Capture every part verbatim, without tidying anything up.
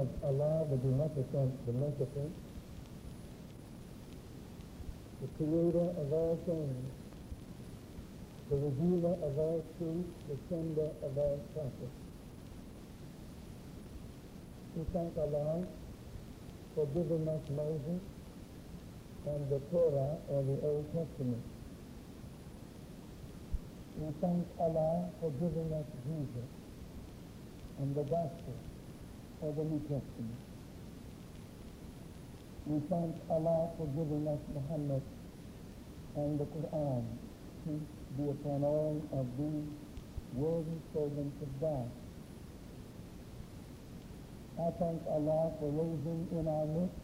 of Allah, the Beneficent, the Merciful, the Creator of all things, the Revealer of all truth, the Sender of all prophets. We thank Allah for giving us Moses and the Torah, or the Old Testament. We thank Allah for giving us Jesus and the Gospel, or the New Testament. We thank Allah for giving us Muhammad and the Quran, peace be upon all of these worthy servants of God. I thank Allah for raising in our midst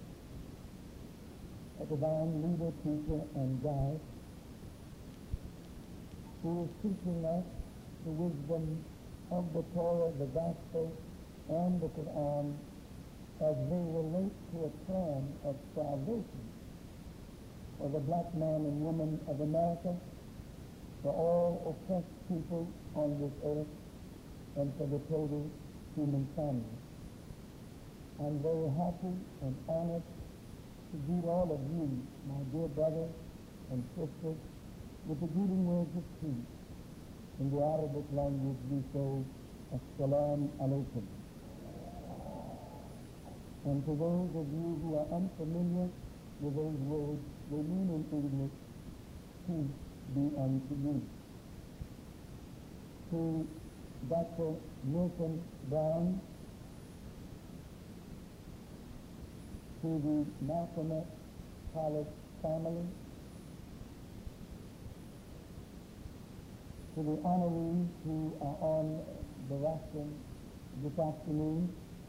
a divine leader, teacher, and guide who is teaching us the wisdom of the Torah, the Gospel, and the Quran as they relate to a plan of salvation for the black man and woman of America, for all oppressed people on this earth, and for the total human family. I'm very happy and honored to greet all of you, my dear brothers and sisters, with the greeting words of peace in the Arabic language we say, As-salamu alaykum. And to those of you who are unfamiliar with those words, they mean in English, peace be unto you. To Doctor Milton Brown, to the Malcolm X College family, to the honorees who are on the rostrum this afternoon,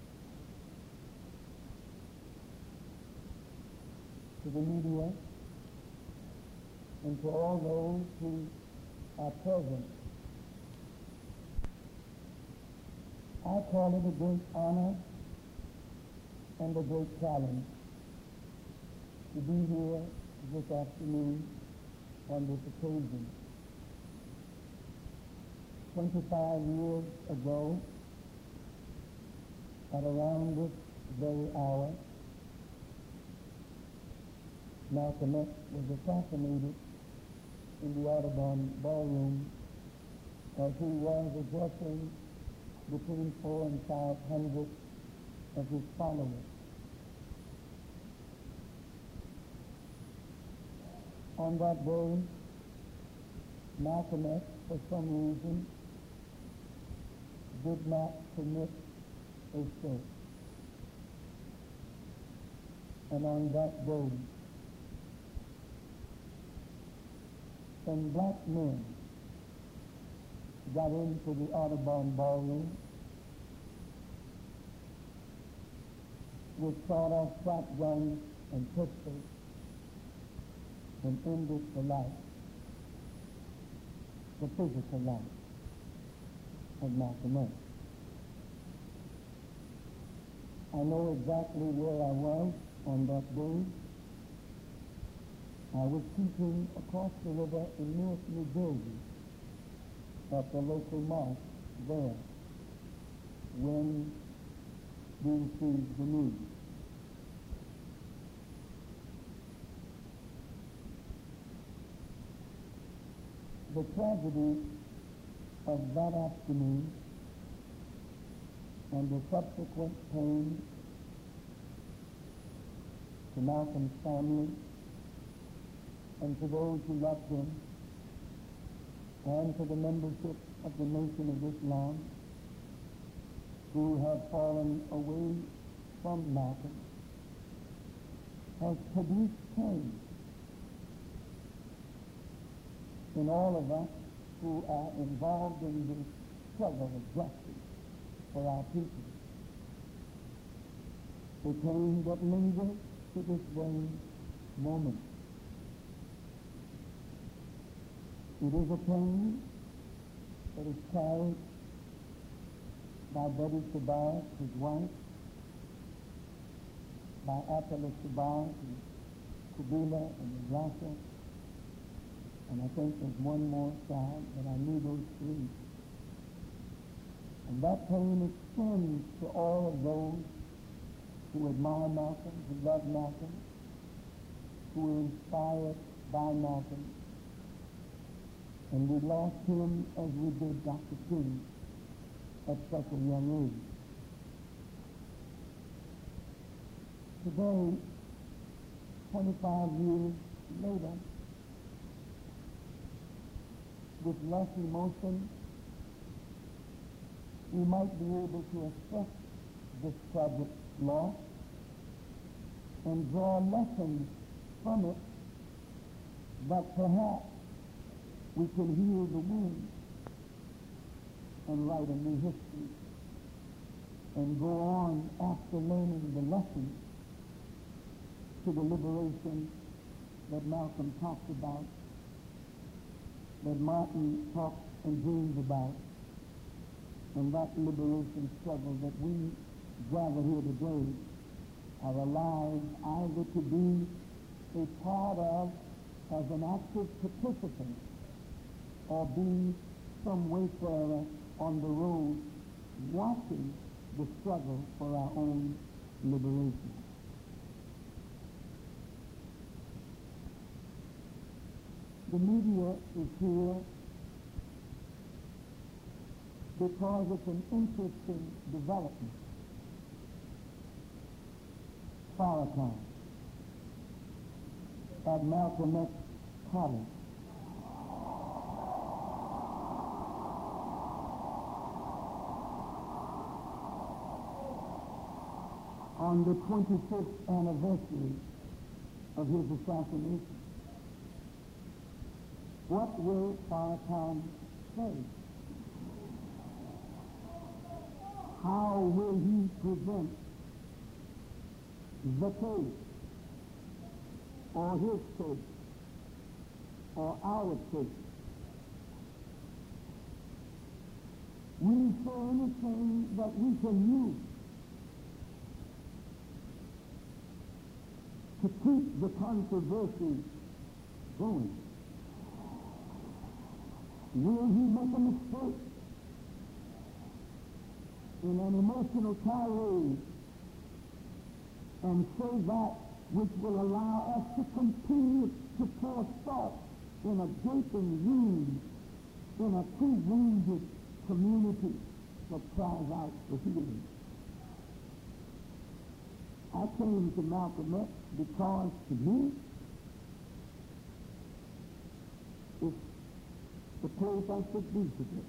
to the media, and to all those who are present. I call it a great honor and a great challenge to be here this afternoon on this occasion. twenty-five years ago, at around this very hour, Malcolm X was assassinated in the Audubon Ballroom as he was addressing between four and five hundred of his followers. On that day, Malcolm X, for some reason, did not commit a sin. And on that day, some black men got into the Audubon Ballroom with sawed-off shotguns and pistols and ended the life, the physical life of Malcolm X. I know exactly where I was on that day. I was teaching across the river in Newark, New Jersey, at the local mosque there, when we received the news. The tragedy of that afternoon and the subsequent pain to Malcolm's family and to those who loved him and to the membership of the Nation of Islam who had fallen away from Malcolm has produced pain in all of us who are involved in the struggle of justice for our people. The pain that lingers to this very moment. It is a pain that is carried by Betty Shabazz, his wife, by Atala Shabazz, and Kubila, and Rasa, and I think there's one more child, but I knew those three. And that pain extends to all of those who admire Malcolm, who love Malcolm, who were inspired by Malcolm. And we lost him as we did Doctor King at such a young age. Today, twenty-five years later, with less emotion, we might be able to assess this tragic loss and draw lessons from it, that perhaps we can heal the wound and write a new history and go on after learning the lessons to the liberation that Malcolm talked about, that Martin talked and dreamed about, and that liberation struggle that we gather here today are alive either to be a part of as an active participant or be some wayfarer on the road watching the struggle for our own liberation. The media is here because it's an interesting development. Farrakhan at Malcolm X College. On the twenty-fifth anniversary of his assassination. What will Farrakhan say? How will he present the case, or his case, or our case? Will he say anything that we can use to keep the controversy going? Will he make a mistake in an emotional tirade and say that which will allow us to continue to pour salt in a gaping wound, in a too-wounded community that cries out for healing? I came to Malcolm X because, to me, it's the place I should be today.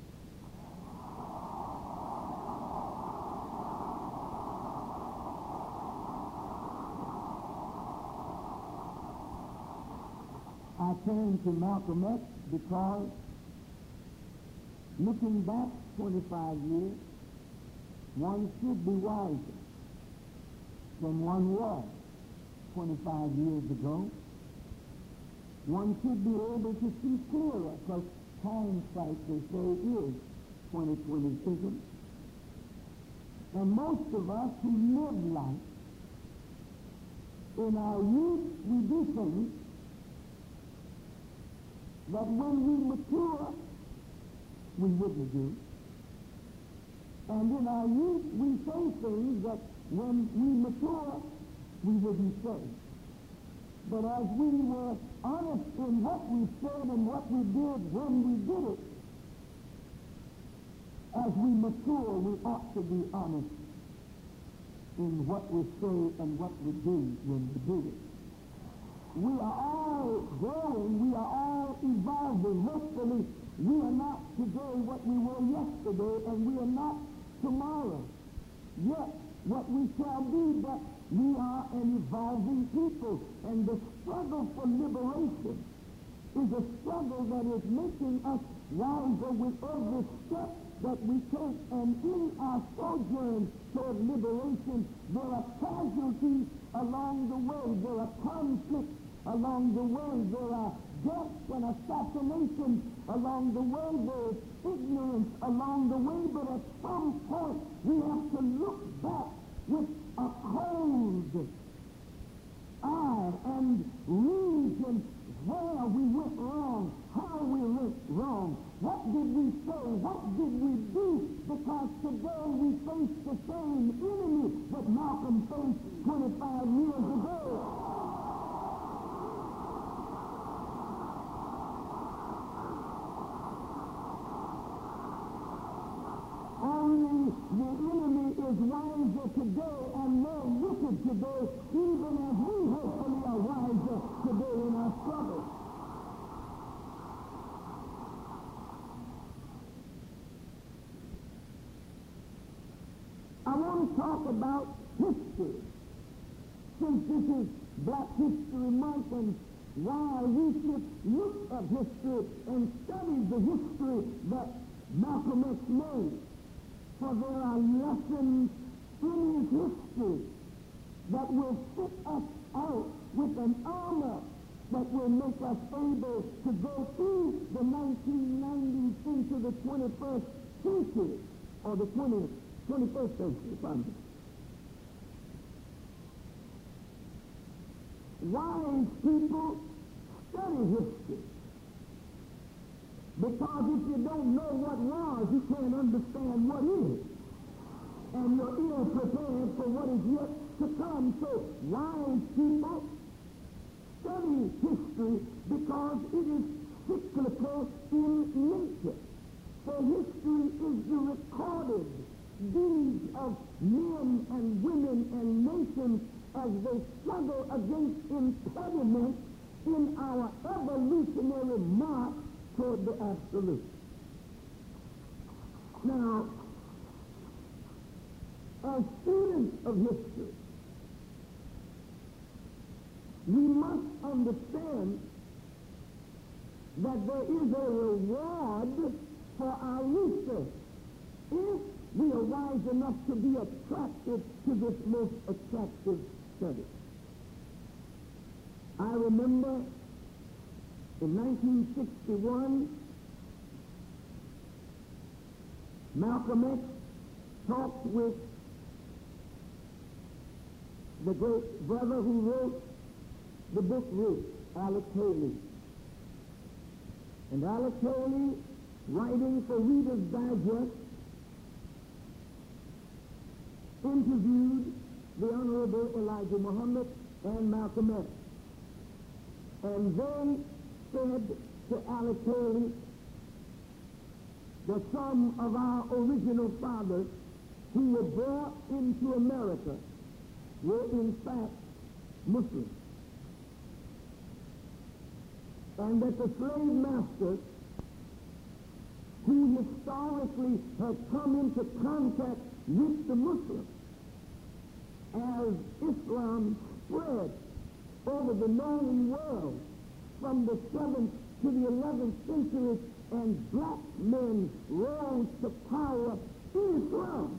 I came to Malcolm X because, looking back twenty-five years, one should be wiser than one was twenty-five years ago. One should be able to see clearer, because hindsight, they say, is twenty twenty vision. And most of us who live life, in our youth, we do things that when we mature, we wouldn't do. And in our youth, we say things that when we mature, we wouldn't say. But as we were honest in what we said and what we did when we did it, as we mature, we ought to be honest in what we say and what we do when we do it. We are all growing, we are all evolving. Hopefully, we are not today what we were yesterday, and we are not tomorrow. Yet, what we shall be, but we are an evolving people, and the struggle for liberation is a struggle that is making us wiser with every step that we take. And in our sojourn toward liberation, there are casualties along the way, there are conflicts along the way, there are deaths and assassinations along the way, there is ignorance along the way, but at some point we have to look back with a cold eye and reason where we went wrong, how we went wrong, what did we say, what did we do, because today we face the same enemy that Malcolm faced is wiser today and more wicked today, even as we hopefully are wiser today in our struggle. I want to talk about history. Since this is Black History Month, and why we should look at history and study the history that Malcolm X made. For there are lessons in his history that will fit us out with an armor that will make us able to go through the nineteen nineties into the twenty-first century, or the twentieth, twenty-first century, pardon me. Wise people study history. Because if you don't know what was, you can't understand what is. And you're ill prepared for what is yet to come. So wise people study history because it is cyclical in nature. For history is the recorded deeds of men and women and nations as they struggle against impediments in our evolutionary march toward the absolute. Now, as students of history, we must understand that there is a reward for our research if we are wise enough to be attracted to this most attractive study. I remember in nineteen sixty-one, Malcolm X talked with the great brother who wrote the book Ruth, Alex Haley. And Alex Haley, writing for Reader's Digest, interviewed the Honorable Elijah Muhammad and Malcolm X. And they said to Alex Haley that some of our original fathers who were brought into America were in fact Muslims. And that the slave masters who historically had come into contact with the Muslims as Islam spread over the known world from the seventh to the eleventh centuries, and black men rose to power in Islam.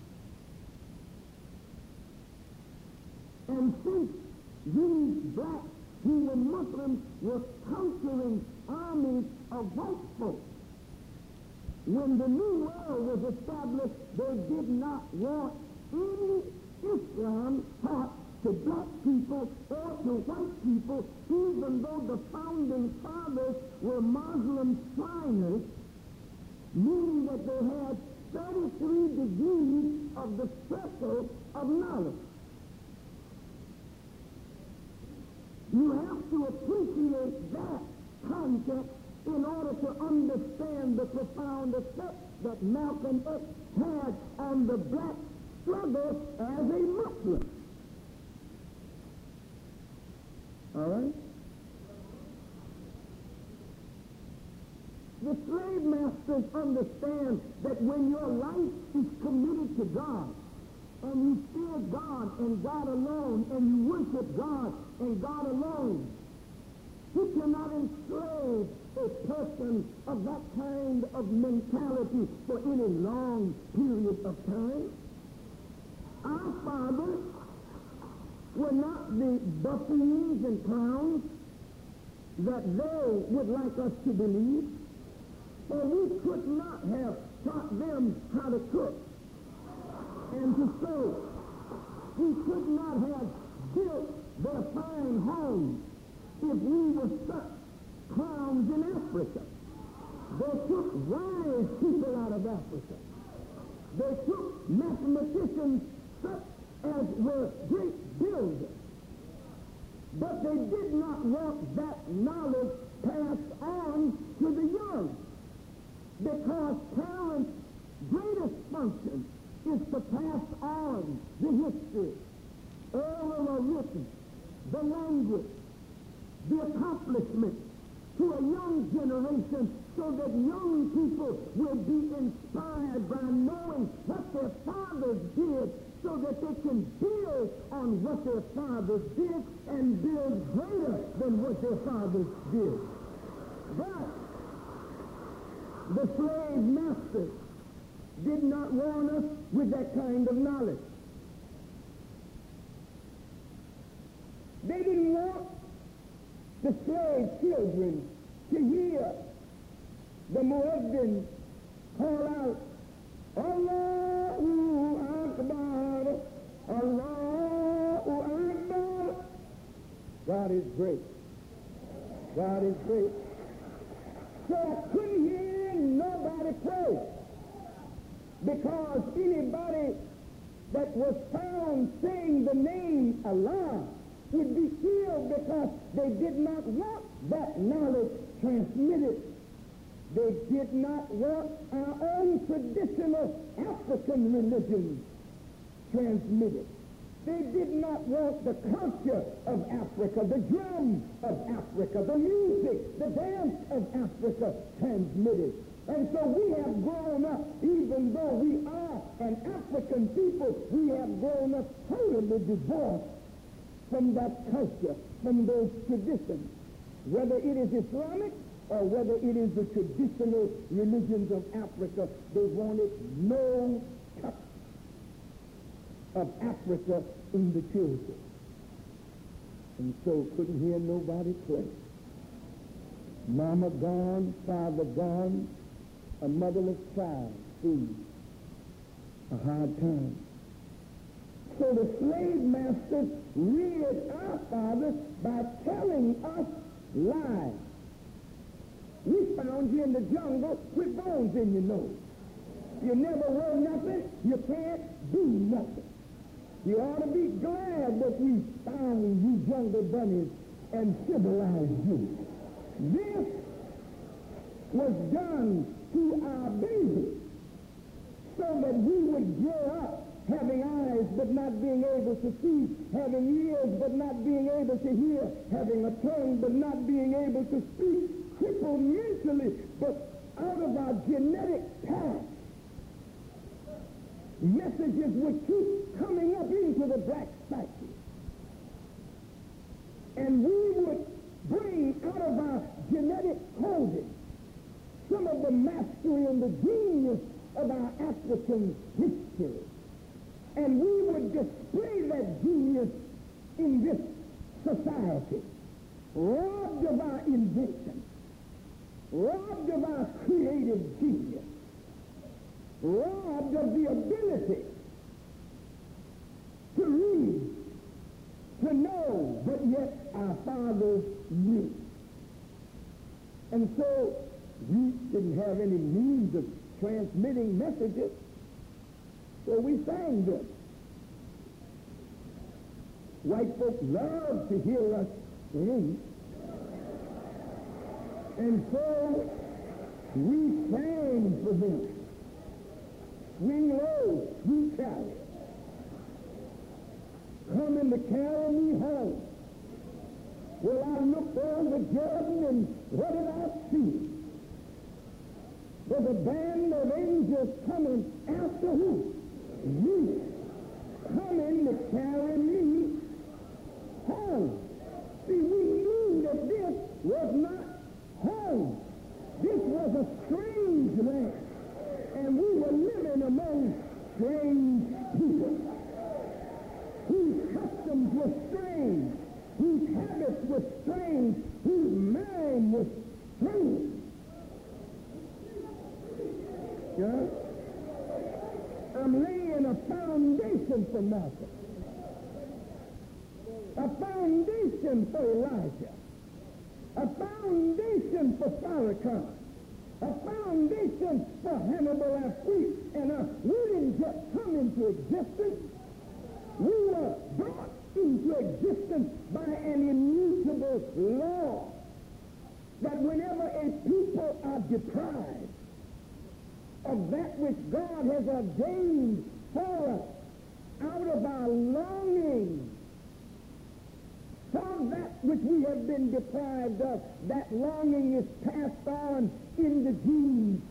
And since these blacks who were Muslims were conquering armies of white folks, when the New World was established, they did not want any Islam taught to black people or to white people, even though the founding fathers were Muslim signers, meaning that they had thirty-three degrees of the circle of knowledge. You have to appreciate that context in order to understand the profound effect that Malcolm X had on the black struggle as a Muslim. All right? The slave masters understand that when your life is committed to God, and you fear God and God alone, and you worship God and God alone, you cannot enslave a person of that kind of mentality for any long period of time. Our fathers were not the buffoons and clowns that they would like us to believe, for we could not have taught them how to cook and to sew. We could not have built their fine homes if we were such clowns in Africa. They took wise people out of Africa. They took mathematicians such as were great builders. But they did not want that knowledge passed on to the young, because parents' greatest function is to pass accomplishments to a young generation so that young people will be inspired by knowing what their fathers did so that they can build on what their fathers did and build greater than what their fathers did. But the slave masters did not want us with that kind of knowledge. They didn't want the slave children to hear the muezzin call out, Allahu Akbar, Allahu Akbar. God is great. God is great. So I couldn't hear nobody pray, because anybody that was found saying the name Allah would be killed, because they did not want that knowledge transmitted. They did not want our own traditional African religions transmitted. They did not want the culture of Africa, the drum of Africa, the music, the dance of Africa transmitted. And so we have grown up, even though we are an African people, we have grown up totally divorced from that culture, from those traditions, whether it is Islamic or whether it is the traditional religions of Africa. They wanted no touch of Africa in the children. And so couldn't hear nobody play. Mama gone, father gone, a motherless child, food, a hard time. So the slave masters reared our fathers by telling us lies. We found you in the jungle with bones in your nose. You never were nothing. You can't do nothing. You ought to be glad that we found you jungle bunnies and civilized you. This was done to our babies so that we would grow up having eyes but not being able to see, having ears but not being able to hear, having a tongue but not being able to speak, crippled mentally, but out of our genetic past, messages would keep coming up into the black psyche. And we would bring out of our genetic coding some of the mastery and the genius of our African history. And we would display that genius in this society, robbed of our invention, robbed of our creative genius, robbed of the ability to read, to know, but yet our fathers knew. And so we didn't have any means of transmitting messages, so we sang them. White folks love to hear us sing, and so we sang for them. Swing low, sweet child, coming to carry me home. Well, I looked over Jordan, and what did I see? There's a band of angels coming after who? Me. Coming to carry me home. See, we knew that this was not home. This was a strange land. And we were living among strange people whose customs were strange, whose habits were strange, whose mind was strange. Yeah? I'm laying a foundation for Malcolm, a foundation for Elijah, a foundation for Farrakhan, a foundation for Hannibal Afrique. And uh, we didn't just come into existence. We were brought into existence by an immutable law that whenever a people are deprived of that which God has ordained for us, out of our longing for that which we have been deprived of, that longing is passed on in the genes.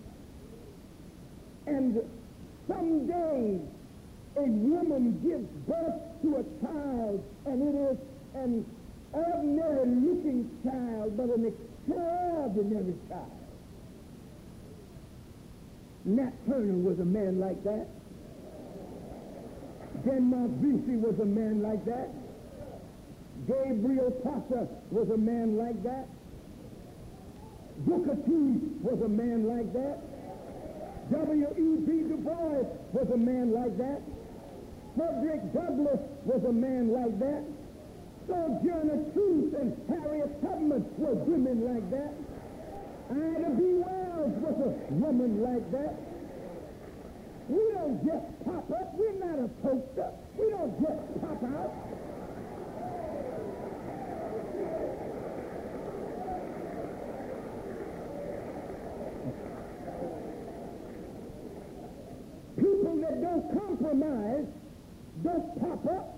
And someday a woman gives birth to a child, and it is an ordinary-looking child, but an extraordinary child. Nat Turner was a man like that. Denmark Vesey was a man like that. Gabriel Prosser was a man like that. Booker T was a man like that. W E B Du Bois was a man like that. Frederick Douglass was a man like that. Sojourner Truth and Harriet Tubman were women like that. Ida B. Wells was a woman like that. We don't just pop up. We're not a poster. We don't just pop out. People that don't compromise don't pop up.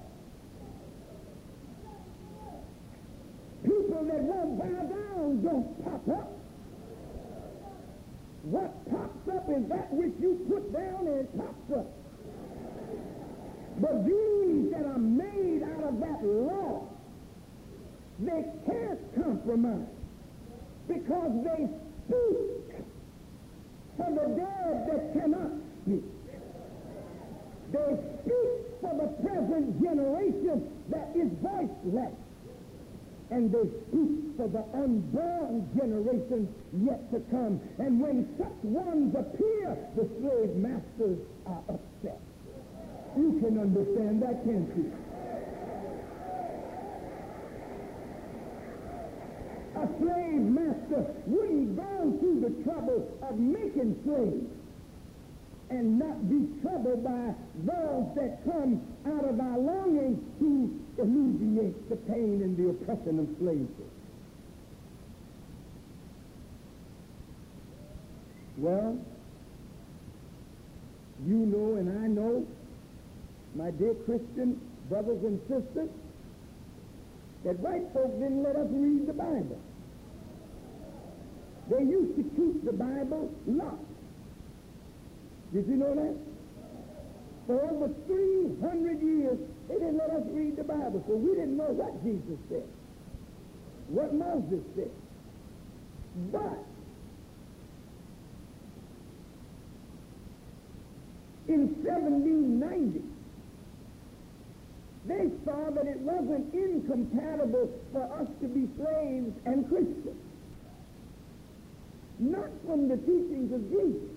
People that won't bow down don't pop up. What pops up is that which you put down and it pops up. But these that are made out of that law, they can't compromise because they speak for the dead that cannot speak. They speak for the present generation that is voiceless. And they speak for the unborn generation yet to come. And when such ones appear, the slave masters are upset. You can understand that, can't you? A slave master wouldn't go through the trouble of making slaves and not be troubled by those that come out of our longing to alleviate the pain and the oppression of slavery. Well, you know and I know, my dear Christian brothers and sisters, that white folk didn't let us read the Bible. They used to keep the Bible locked. Did you know that? For over three hundred years, they didn't let us read the Bible, so we didn't know what Jesus said, what Moses said. But in seventeen ninety, they saw that it wasn't incompatible for us to be slaves and Christians. Not from the teachings of Jesus,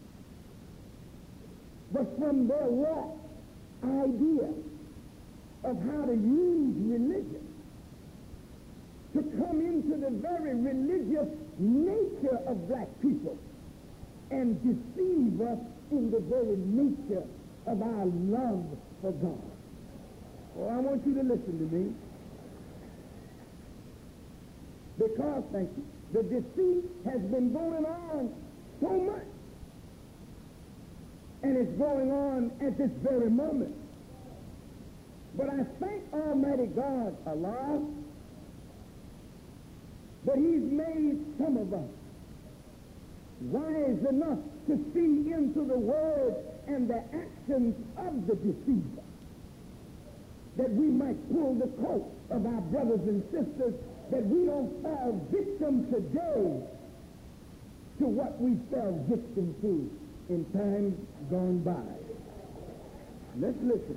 but from their raw idea of how to use religion to come into the very religious nature of black people and deceive us in the very nature of our love for God. Well, I want you to listen to me. Because, thank you, the deceit has been going on so much. And it's going on at this very moment. But I thank Almighty God, Allah, that He's made some of us wise enough to see into the word and the actions of the deceiver, that we might pull the coat of our brothers and sisters, that we don't fall victim today to what we fell victim to in times gone by. Let's listen.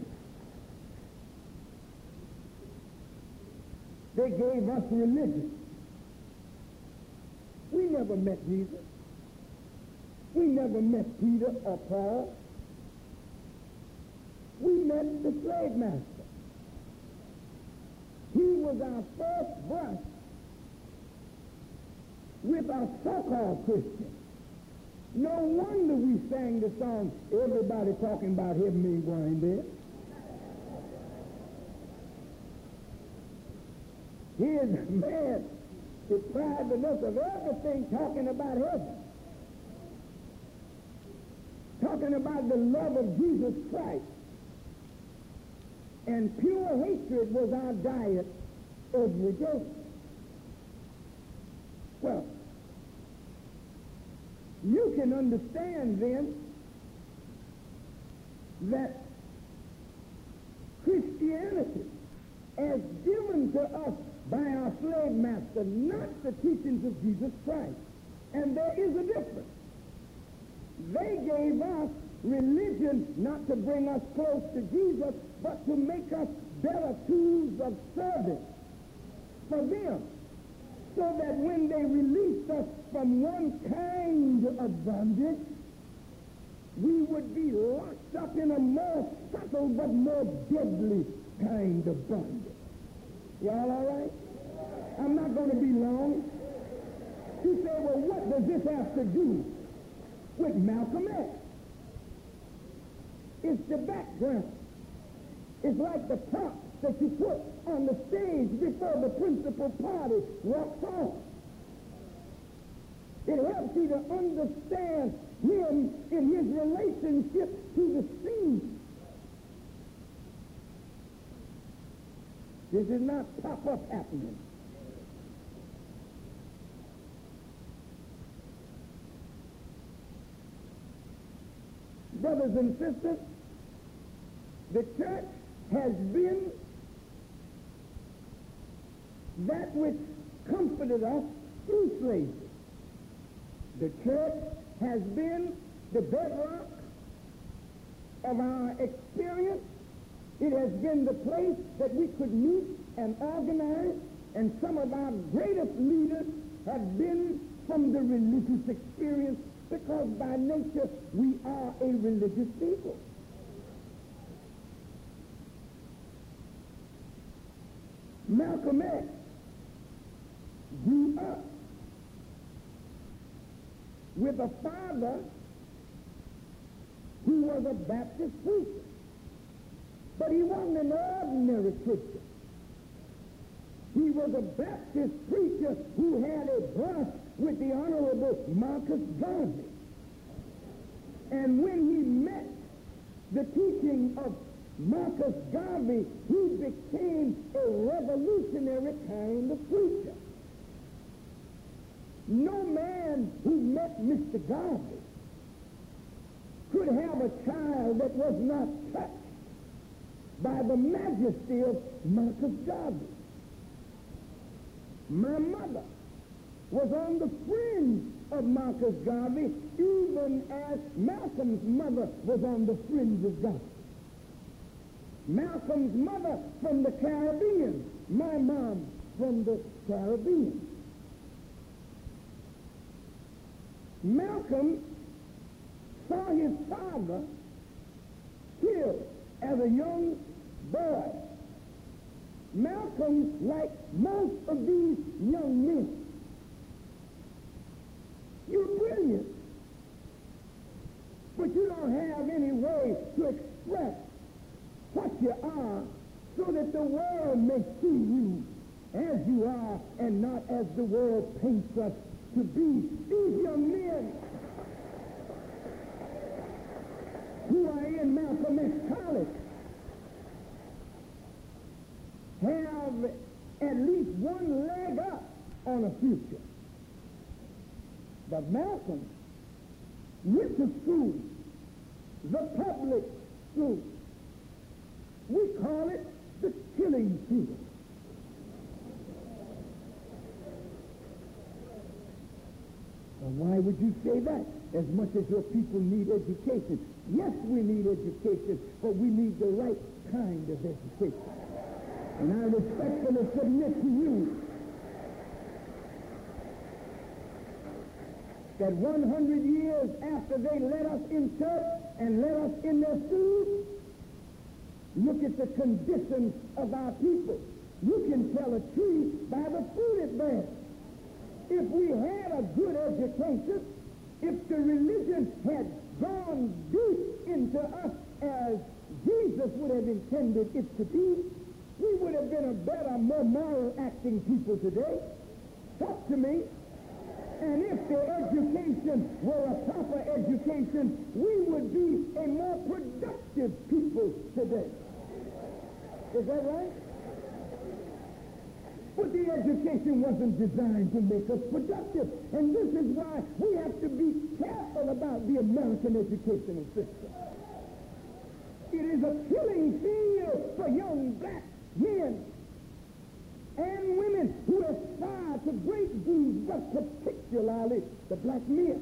They gave us religion. We never met Jesus. We never met Peter or Paul. We met the slave master. He was our first brush with our so-called Christian. No wonder we sang the song, everybody talking about heaven ain't going there. Here's a man depriving us of everything talking about heaven. Talking about the love of Jesus Christ. And pure hatred was our diet every day. Well, you can understand then that Christianity, as given to us by our slave master, not the teachings of Jesus Christ. And there is a difference. They gave us religion not to bring us close to Jesus, but to make us better tools of service for them, so that when they released us from one kind of bondage, we would be locked up in a more subtle but more deadly kind of bondage. Y'all all right? I'm not going to be long. You say, well, what does this have to do with Malcolm X? It's the background. It's like the prop that you put on the stage before the principal party walks on. It helps you to understand him in his relationship to the scene. This is not pop-up happening. Brothers and sisters, the church has been that which comforted us through slavery. The church has been the bedrock of our experience. It has been the place that we could meet and organize, and some of our greatest leaders have been from the religious experience, because by nature we are a religious people. Malcolm X grew up with a father who was a Baptist preacher, but he wasn't an ordinary Christian. He was a Baptist preacher who had a brush with the Honorable Marcus Garvey. And when he met the teaching of Marcus Garvey, he became a revolutionary kind of preacher. No man who met Mister Garvey could have a child that was not touched by the majesty of Marcus Garvey. My mother was on the fringe of Marcus Garvey, even as Malcolm's mother was on the fringe of Garvey. Malcolm's mother from the Caribbean, my mom from the Caribbean. Malcolm saw his father killed as a young boy. Malcolm, like most of these young men, you're brilliant, but you don't have any way to express what you are so that the world may see you as you are and not as the world paints us to be. These young men who are in Malcolm X College have at least one leg up on a future. But Malcolm went to school, the public school. We call it the killing field. Well, why would you say that? As much as your people need education. Yes, we need education, but we need the right kind of education. And I respectfully submit to you that one hundred years after they let us in church and let us in their schools, look at the condition of our people. You can tell a tree by the fruit it bears. If we had a good education, if the religion had gone deep into us as Jesus would have intended it to be, we would have been a better, more moral acting people today. Talk to me. And if the education were a proper education, we would be a more productive people today. Is that right? But the education wasn't designed to make us productive. And this is why we have to be careful about the American educational system. It is a killing field for young black men and women who aspire to great deeds, but particularly the black men.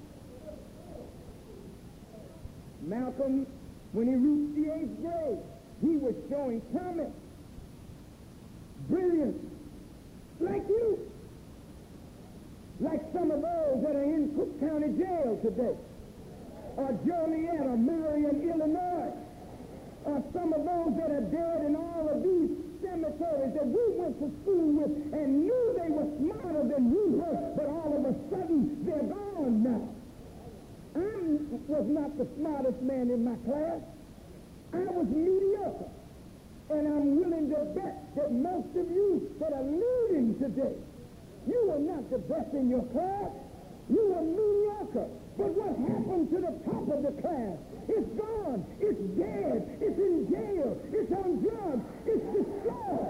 Malcolm, when he reached the eighth grade, he was showing promise, brilliance, like you, like some of those that are in Cook County Jail today, or Joliet, or Marion, Illinois, or some of those that are dead in all of these cemeteries that we went to school with and knew they were smarter than we were, but all of a sudden they're gone now. I was not the smartest man in my class. I was mediocre. And I'm willing to bet that most of you that are leading today, you were not the best in your class. You were mediocre. But what happened to the top of the class? It's gone. It's dead. It's in jail. It's on drugs. It's destroyed.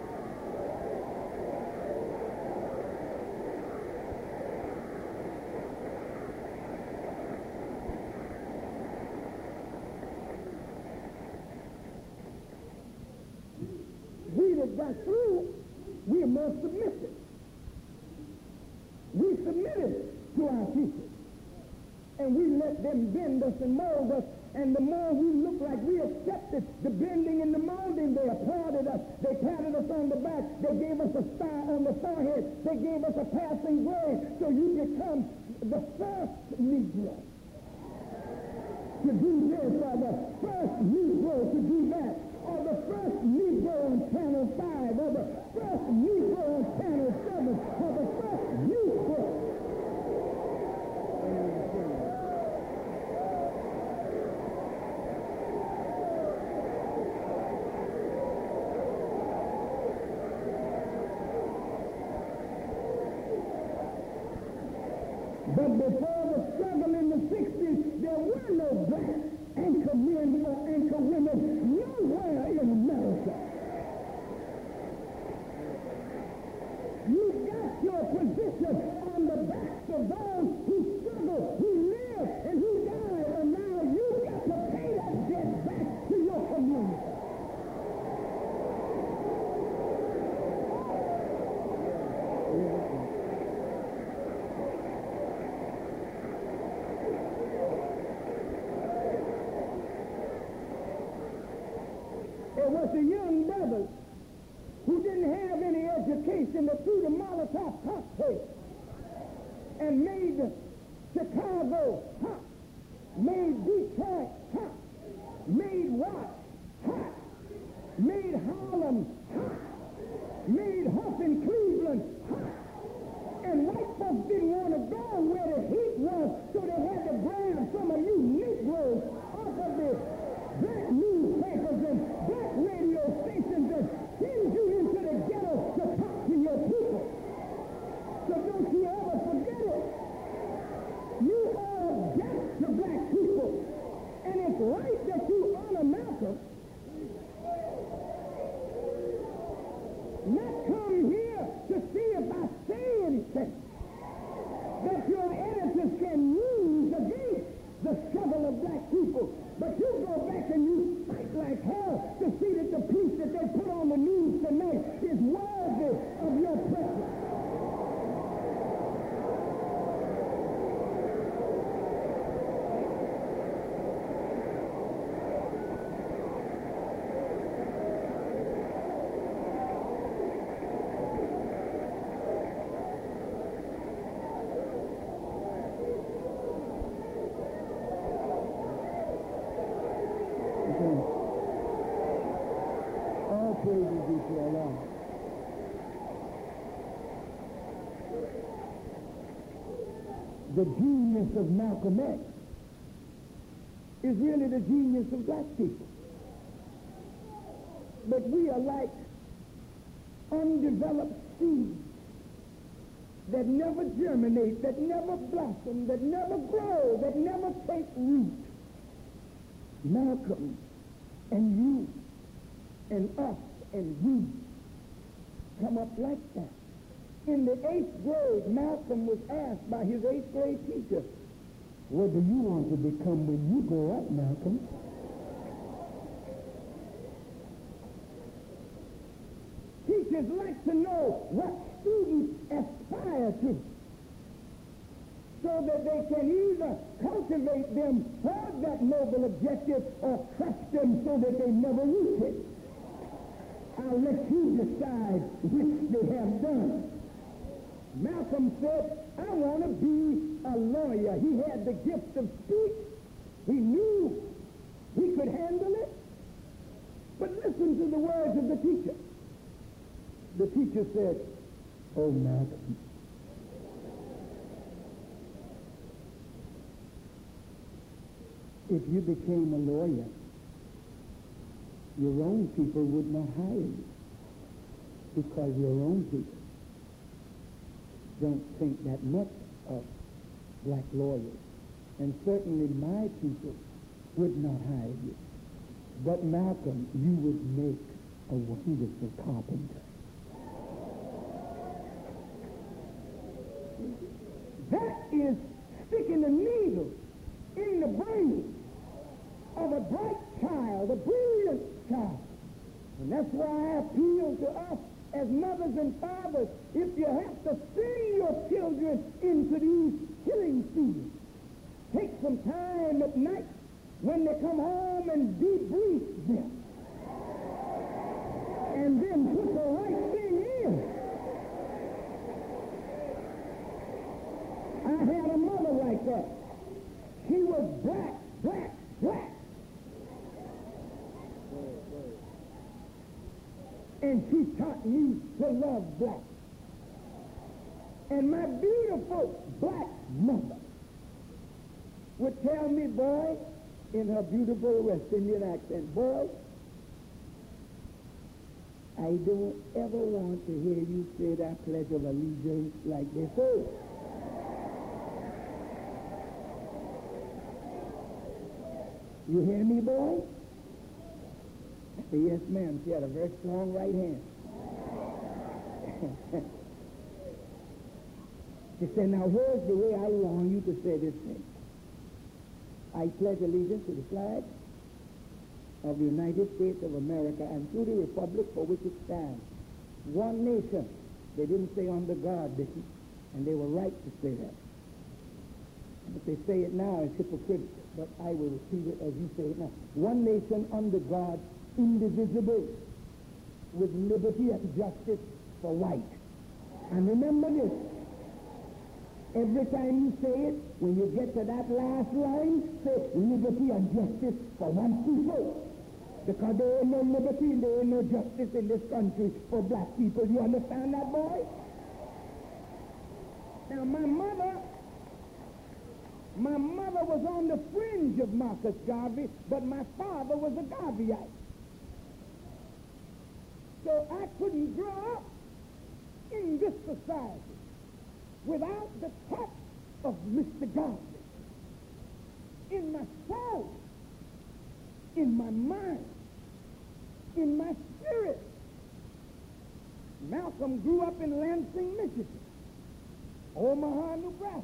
We that got through, we are more submissive. We submitted to our teachers. And we let them bend us and mold us. And the more we look like we accepted the bending and the molding, they applauded us. They patted us on the back. They gave us a star on the forehead. They gave us a passing grade. So you become the first Negro to do this, or the first Negro to do that, or the first Negro on Channel five, or the first Negro on Channel seven, or the first Negro. But before the struggle in the sixties, there were no black anchor men or anchor women nowhere in America. You got your position on the backs of those who struggled, who lived, and who died, and now you got to pay that debt back to your community. It was the young brothers who didn't have any education that threw the Molotov cocktail and made Chicago hot, made Detroit hot, made Watts hot, made Harlem hot, made Huff and Cleveland hot. And white folks didn't want to go where the heat was, so they had to grab some of you Negroes off of the black newspapers and black radio stations and send you into the ghetto to talk to your people. So don't you ever forget it. You are a debt to black people. And it's right that you honor Malcolm. Not come here to see if I say anything that your editors can use against the struggle of black people. But you go back and you fight like hell to see that the piece that they put on the news tonight is worthy of your preference. All praises be to Allah. The genius of Malcolm X is really the genius of black people. But we are like undeveloped seeds that never germinate, that never blossom, that never grow, that never take root. Malcolm and you and us and we come up like that. In the eighth grade, Malcolm was asked by his eighth grade teacher, what do you want to become when you grow up, Malcolm? Teachers like to know what students aspire to, so that they can either cultivate them toward that noble objective or crush them so that they never reach it. I'll let you decide which they have done. Malcolm said, I want to be a lawyer. He had the gift of speech. He knew he could handle it. But listen to the words of the teacher. The teacher said, oh, Malcolm, if you became a lawyer, your own people would not hire you because your own people don't think that much of black lawyers. And certainly my people would not hire you. But Malcolm, you would make a wonderful carpenter. That is sticking a needle in the brain of a bright child, a brilliant child. And that's why I appeal to us as mothers and fathers, if you have to send your children into these killing fields, take some time at night when they come home and debrief them. And then put the right thing in. I had a mother like that. She was black, black, black. And she taught me to love black. And my beautiful black mother would tell me, boy, in her beautiful West Indian accent, boy, I don't ever want to hear you say that Pledge of Allegiance like they say. You hear me, boy? I said, yes, ma'am. She had a very strong right hand. She said, now here's the way I want you to say this thing. I pledge allegiance to the flag of the United States of America and to the republic for which it stands. One nation. They didn't say under God, did they? And they were right to say that. But they say it now as hypocritical. But I will repeat it as you say it now. One nation under God, indivisible, with liberty and justice for white. And remember this. Every time you say it, when you get to that last line, say liberty and justice for one people. Because there ain't no liberty and there ain't no justice in this country for black people. You understand that, boy? Now, my mother, my mother was on the fringe of Marcus Garvey, but my father was a Garveyite. So I couldn't grow up in this society without the touch of Mister Garvey in my soul, in my mind, in my spirit. Malcolm grew up in Lansing, Michigan, Omaha, Nebraska.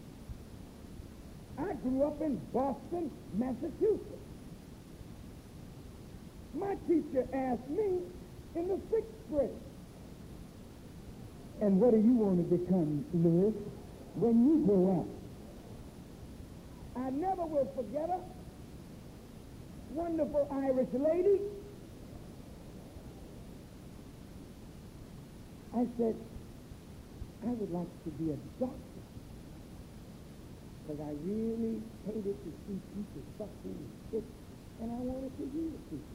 I grew up in Boston, Massachusetts. My teacher asked me in the sixth grade, and what do you want to become, Lewis, when you grow up? I never will forget her. Wonderful Irish lady. I said, I would like to be a doctor, because I really hated to see people suffering and sick, and I wanted to heal people.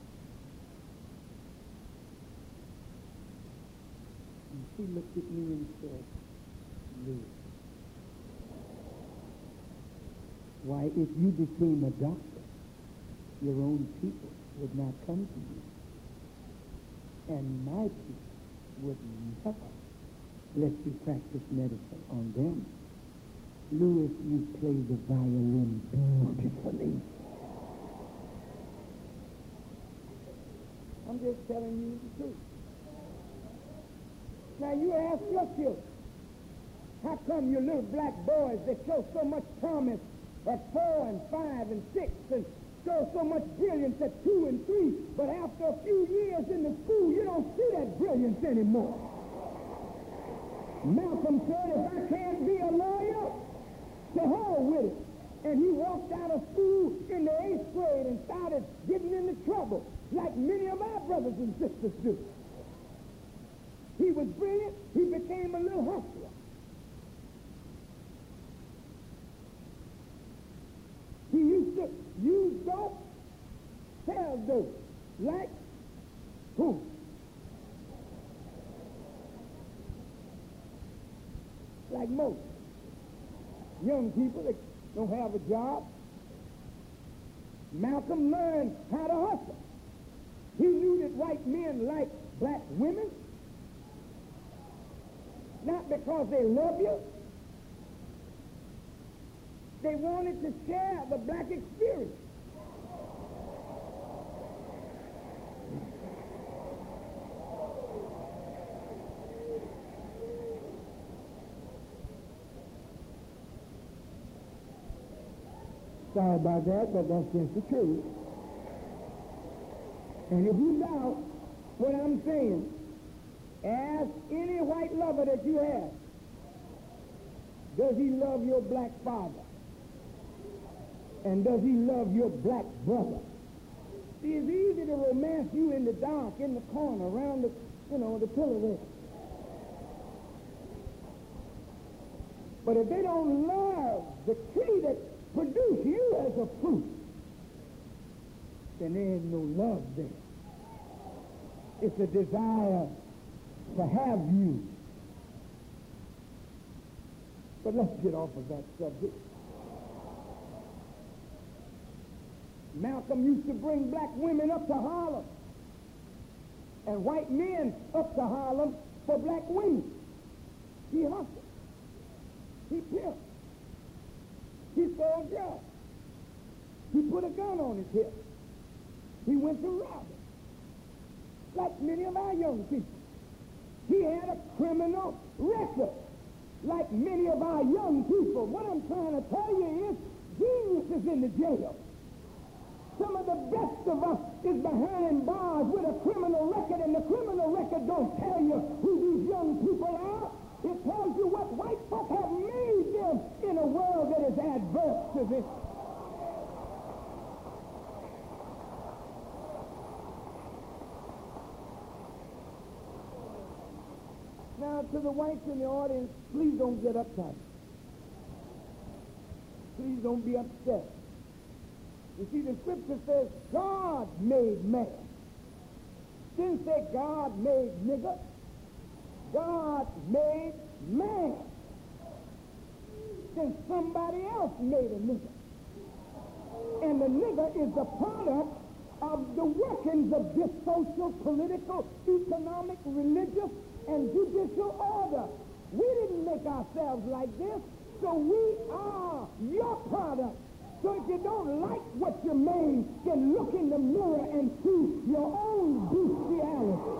And she looked at me and said, Lewis, why, if you became a doctor, your own people would not come to you. And my people would never let you practice medicine on them. Lewis, you play the violin beautifully. I'm just telling you the truth. Now you ask your children, how come your little black boys that show so much promise at four and five and six and show so much brilliance at two and three, but after a few years in the school, you don't see that brilliance anymore? Malcolm said, if I can't be a lawyer, to hell with it. And he walked out of school in the eighth grade and started getting into trouble, like many of our brothers and sisters do. He was brilliant. He became a little hustler. He used to use dope, sell dope, like who? Like most young people that don't have a job. Malcolm learned how to hustle. He knew that white men like black women, not because they love you. They wanted to share the black experience. Sorry about that, but that's just the truth. And if you doubt what I'm saying, ask any white lover that you have, does he love your black father? And does he love your black brother? See, it's easy to romance you in the dark, in the corner, around the, you know, the pillar there. But if they don't love the tree that produced you as a fruit, then there ain't no love there. It's a desire to have you. But let's get off of that subject. Malcolm used to bring black women up to Harlem and white men up to Harlem for black women. He hustled. He pimped. He sold drugs. He put a gun on his hip. He went to rob it, like many of our young people. He had a criminal record, like many of our young people. What I'm trying to tell you is genius is in the jail. Some of the best of us is behind bars with a criminal record, and the criminal record don't tell you who these young people are. It tells you what white folk have made them in a world that is adverse to this. Now, to the whites in the audience, please don't get uptight. Please don't be upset. You see, the scripture says God made man. It didn't say God made nigger. God made man. Then somebody else made a nigger. And the nigger is the product of the workings of this social, political, economic, religious, and judicial order. We didn't make ourselves like this, so we are your product. So if you don't like what you made, then look in the mirror and see your own bestiality.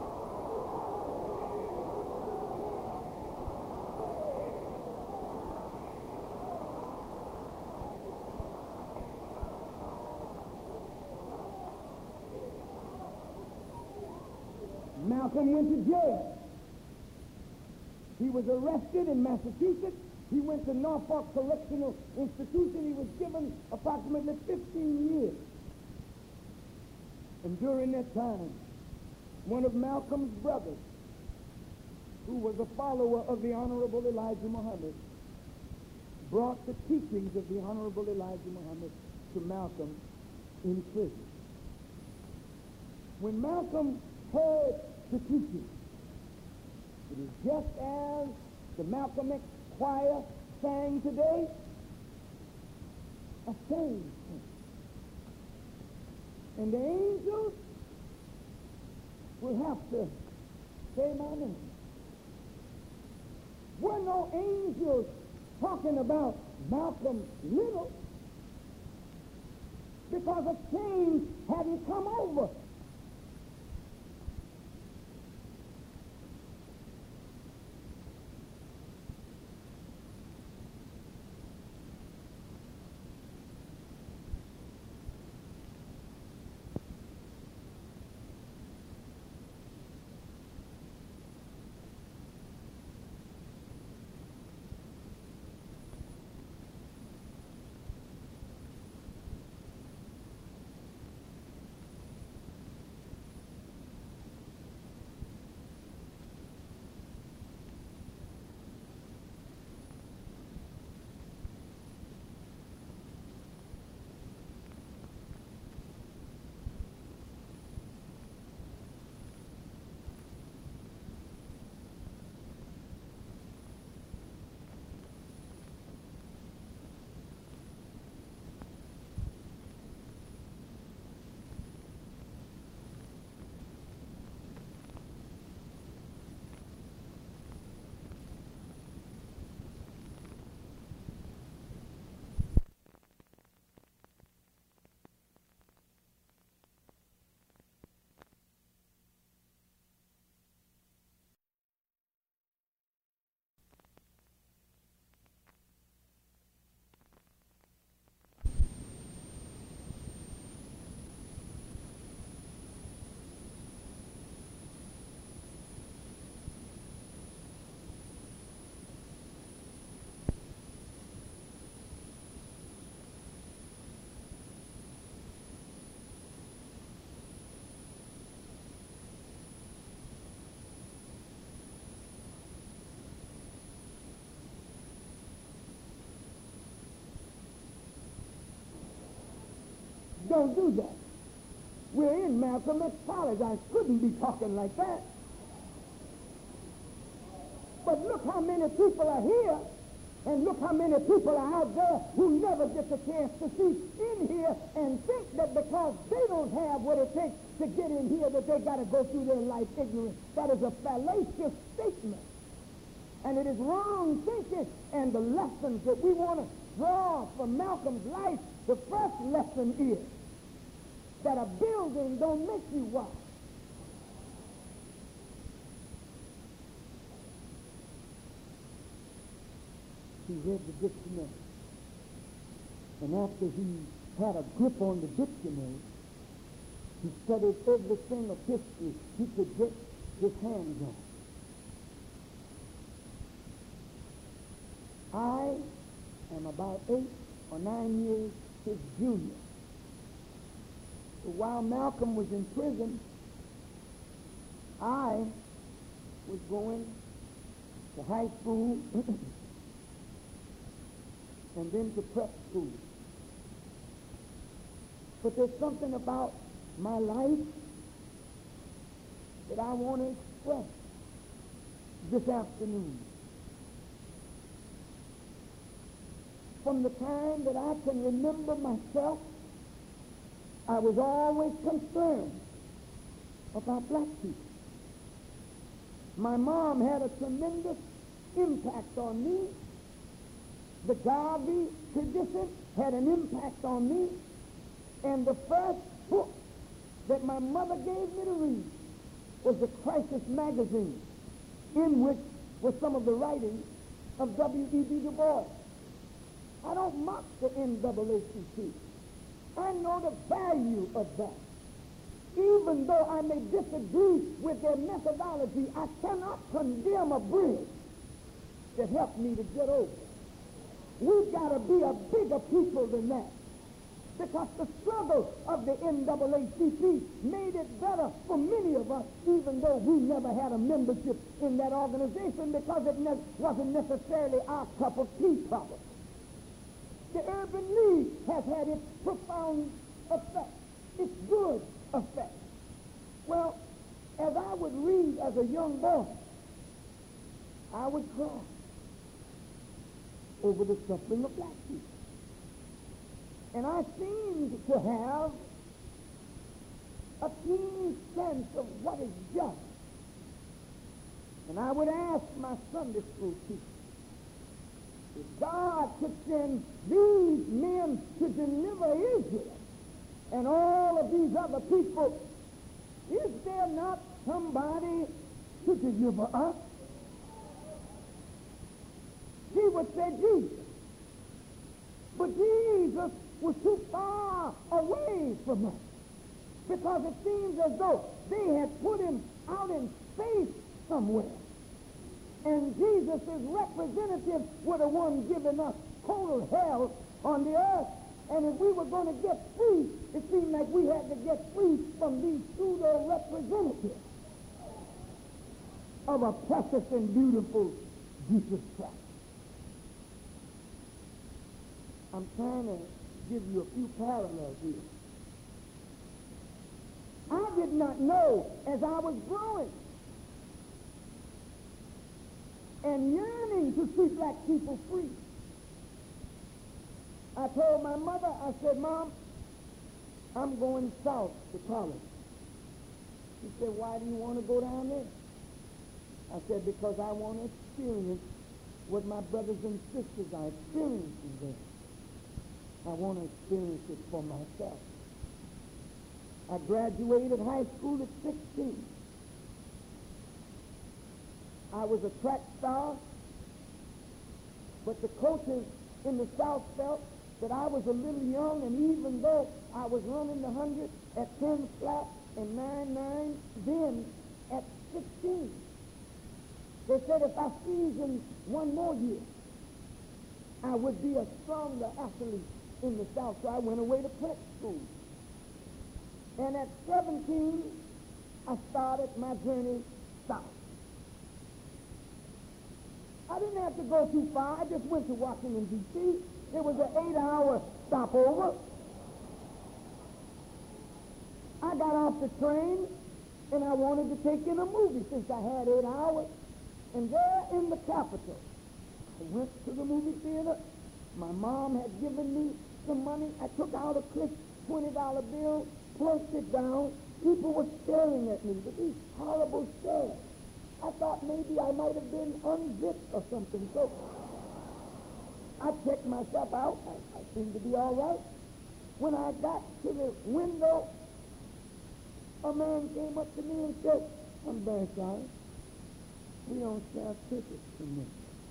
Malcolm went to jail. He was arrested in Massachusetts. He went to Norfolk Correctional Institution. He was given approximately fifteen years. And during that time, one of Malcolm's brothers, who was a follower of the Honorable Elijah Muhammad, brought the teachings of the Honorable Elijah Muhammad to Malcolm in prison. When Malcolm heard the teaching, it is just as the Malcolm X choir sang today, a change came. And the angels will have to say my name. Were no angels talking about Malcolm Little, because a change hadn't come over. don't do that. We're in Malcolm X College. I couldn't be talking like that. But look how many people are here, and look how many people are out there who never get the chance to see in here and think that because they don't have what it takes to get in here that they got to go through their life ignorant. That is a fallacious statement. And it is wrong thinking. And the lessons that we want to draw from Malcolm's life, the first lesson is that a building don't make you wise. He read the dictionary. And after he had a grip on the dictionary, he studied everything of history he could get his hands on. I am about eight or nine years his junior. So while Malcolm was in prison, I was going to high school and then to prep school. But there's something about my life that I want to express this afternoon. From the time that I can remember myself, I was always concerned about black people. My mom had a tremendous impact on me. The Garvey tradition had an impact on me. And the first book that my mother gave me to read was the Crisis magazine, in which were some of the writings of W E B Du Bois. I don't mock the N double A C P. I know the value of that. Even though I may disagree with their methodology, I cannot condemn a bridge that helped me to get over. We've got to be a bigger people than that. Because the struggle of the N double A C P made it better for many of us, even though we never had a membership in that organization, because it ne- wasn't necessarily our cup of tea problem. The Urban League has had its profound effect, its good effect. Well, as I would read as a young boy, I would cry over the suffering of black people. And I seemed to have a keen sense of what is just. And I would ask my Sunday school teacher, if God could send these men to deliver Israel and all of these other people, is there not somebody to deliver us? He would say Jesus. But Jesus was too far away from us, because it seems as though they had put him out in space somewhere. And Jesus' representatives were the ones giving us total hell on the earth. And if we were going to get free, it seemed like we had to get free from these pseudo-representatives of a precious and beautiful Jesus Christ. I'm trying to give you a few parallels here. I did not know as I was growing and yearning to see black people free. I told my mother, I said, Mom, I'm going south to college. She said, why do you want to go down there? I said, because I want to experience what my brothers and sisters are experiencing there. I want to experience it for myself. I graduated high school at sixteen. I was a track star, but the coaches in the South felt that I was a little young, and even though I was running the hundred at ten flat and nine nine, then at sixteen, they said if I seasoned one more year, I would be a stronger athlete in the South. So I went away to prep school. And at seventeen, I started my journey south. I didn't have to go too far. I just went to Washington, D C It was an eight-hour stopover. I got off the train, and I wanted to take in a movie since I had eight hours. And there in the Capitol, I went to the movie theater. My mom had given me some money. I took out a quick twenty dollar bill, flushed it down. People were staring at me with these horrible stares. I thought maybe I might have been unzipped or something. So I checked myself out. I, I seemed to be all right. When I got to the window, a man came up to me and said, "I'm very sorry. We don't sell tickets to me."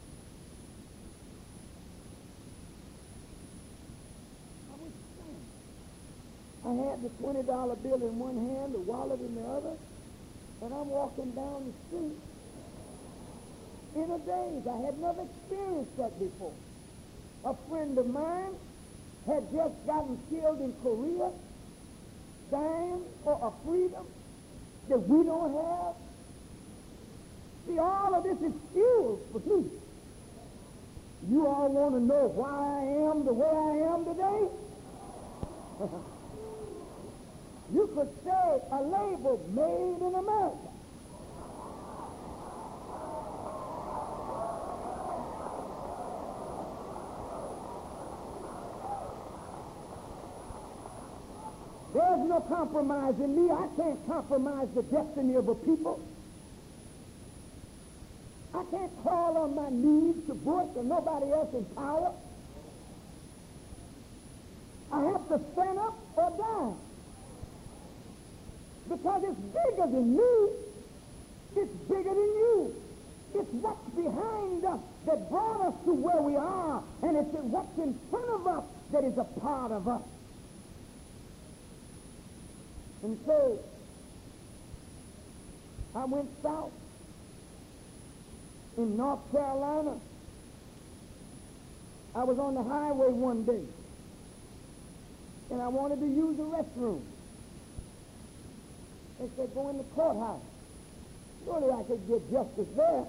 I was stunned. I had the twenty dollar bill in one hand, the wallet in the other, and I'm walking down the street in a daze. I had never experienced that before. A friend of mine had just gotten killed in Korea, dying for a freedom that we don't have. See, all of this is fuel for me. You all want to know why I am the way I am today? You could say a label made in America. There's no compromise in me. I can't compromise the destiny of a people. I can't call on my needs to Bush or nobody else in power. I have to stand up or die. Because it's bigger than me. It's bigger than you. It's what's behind us that brought us to where we are, and it's what's in front of us that is a part of us. And so I went south in North Carolina. I was on the highway one day, and I wanted to use the restroom. They said, "Go in the courthouse." Surely I could get justice there.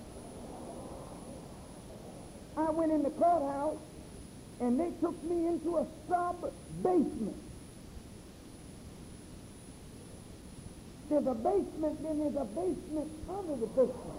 I went in the courthouse, and they took me into a sub-basement. There's a basement, then there's a basement under the basement.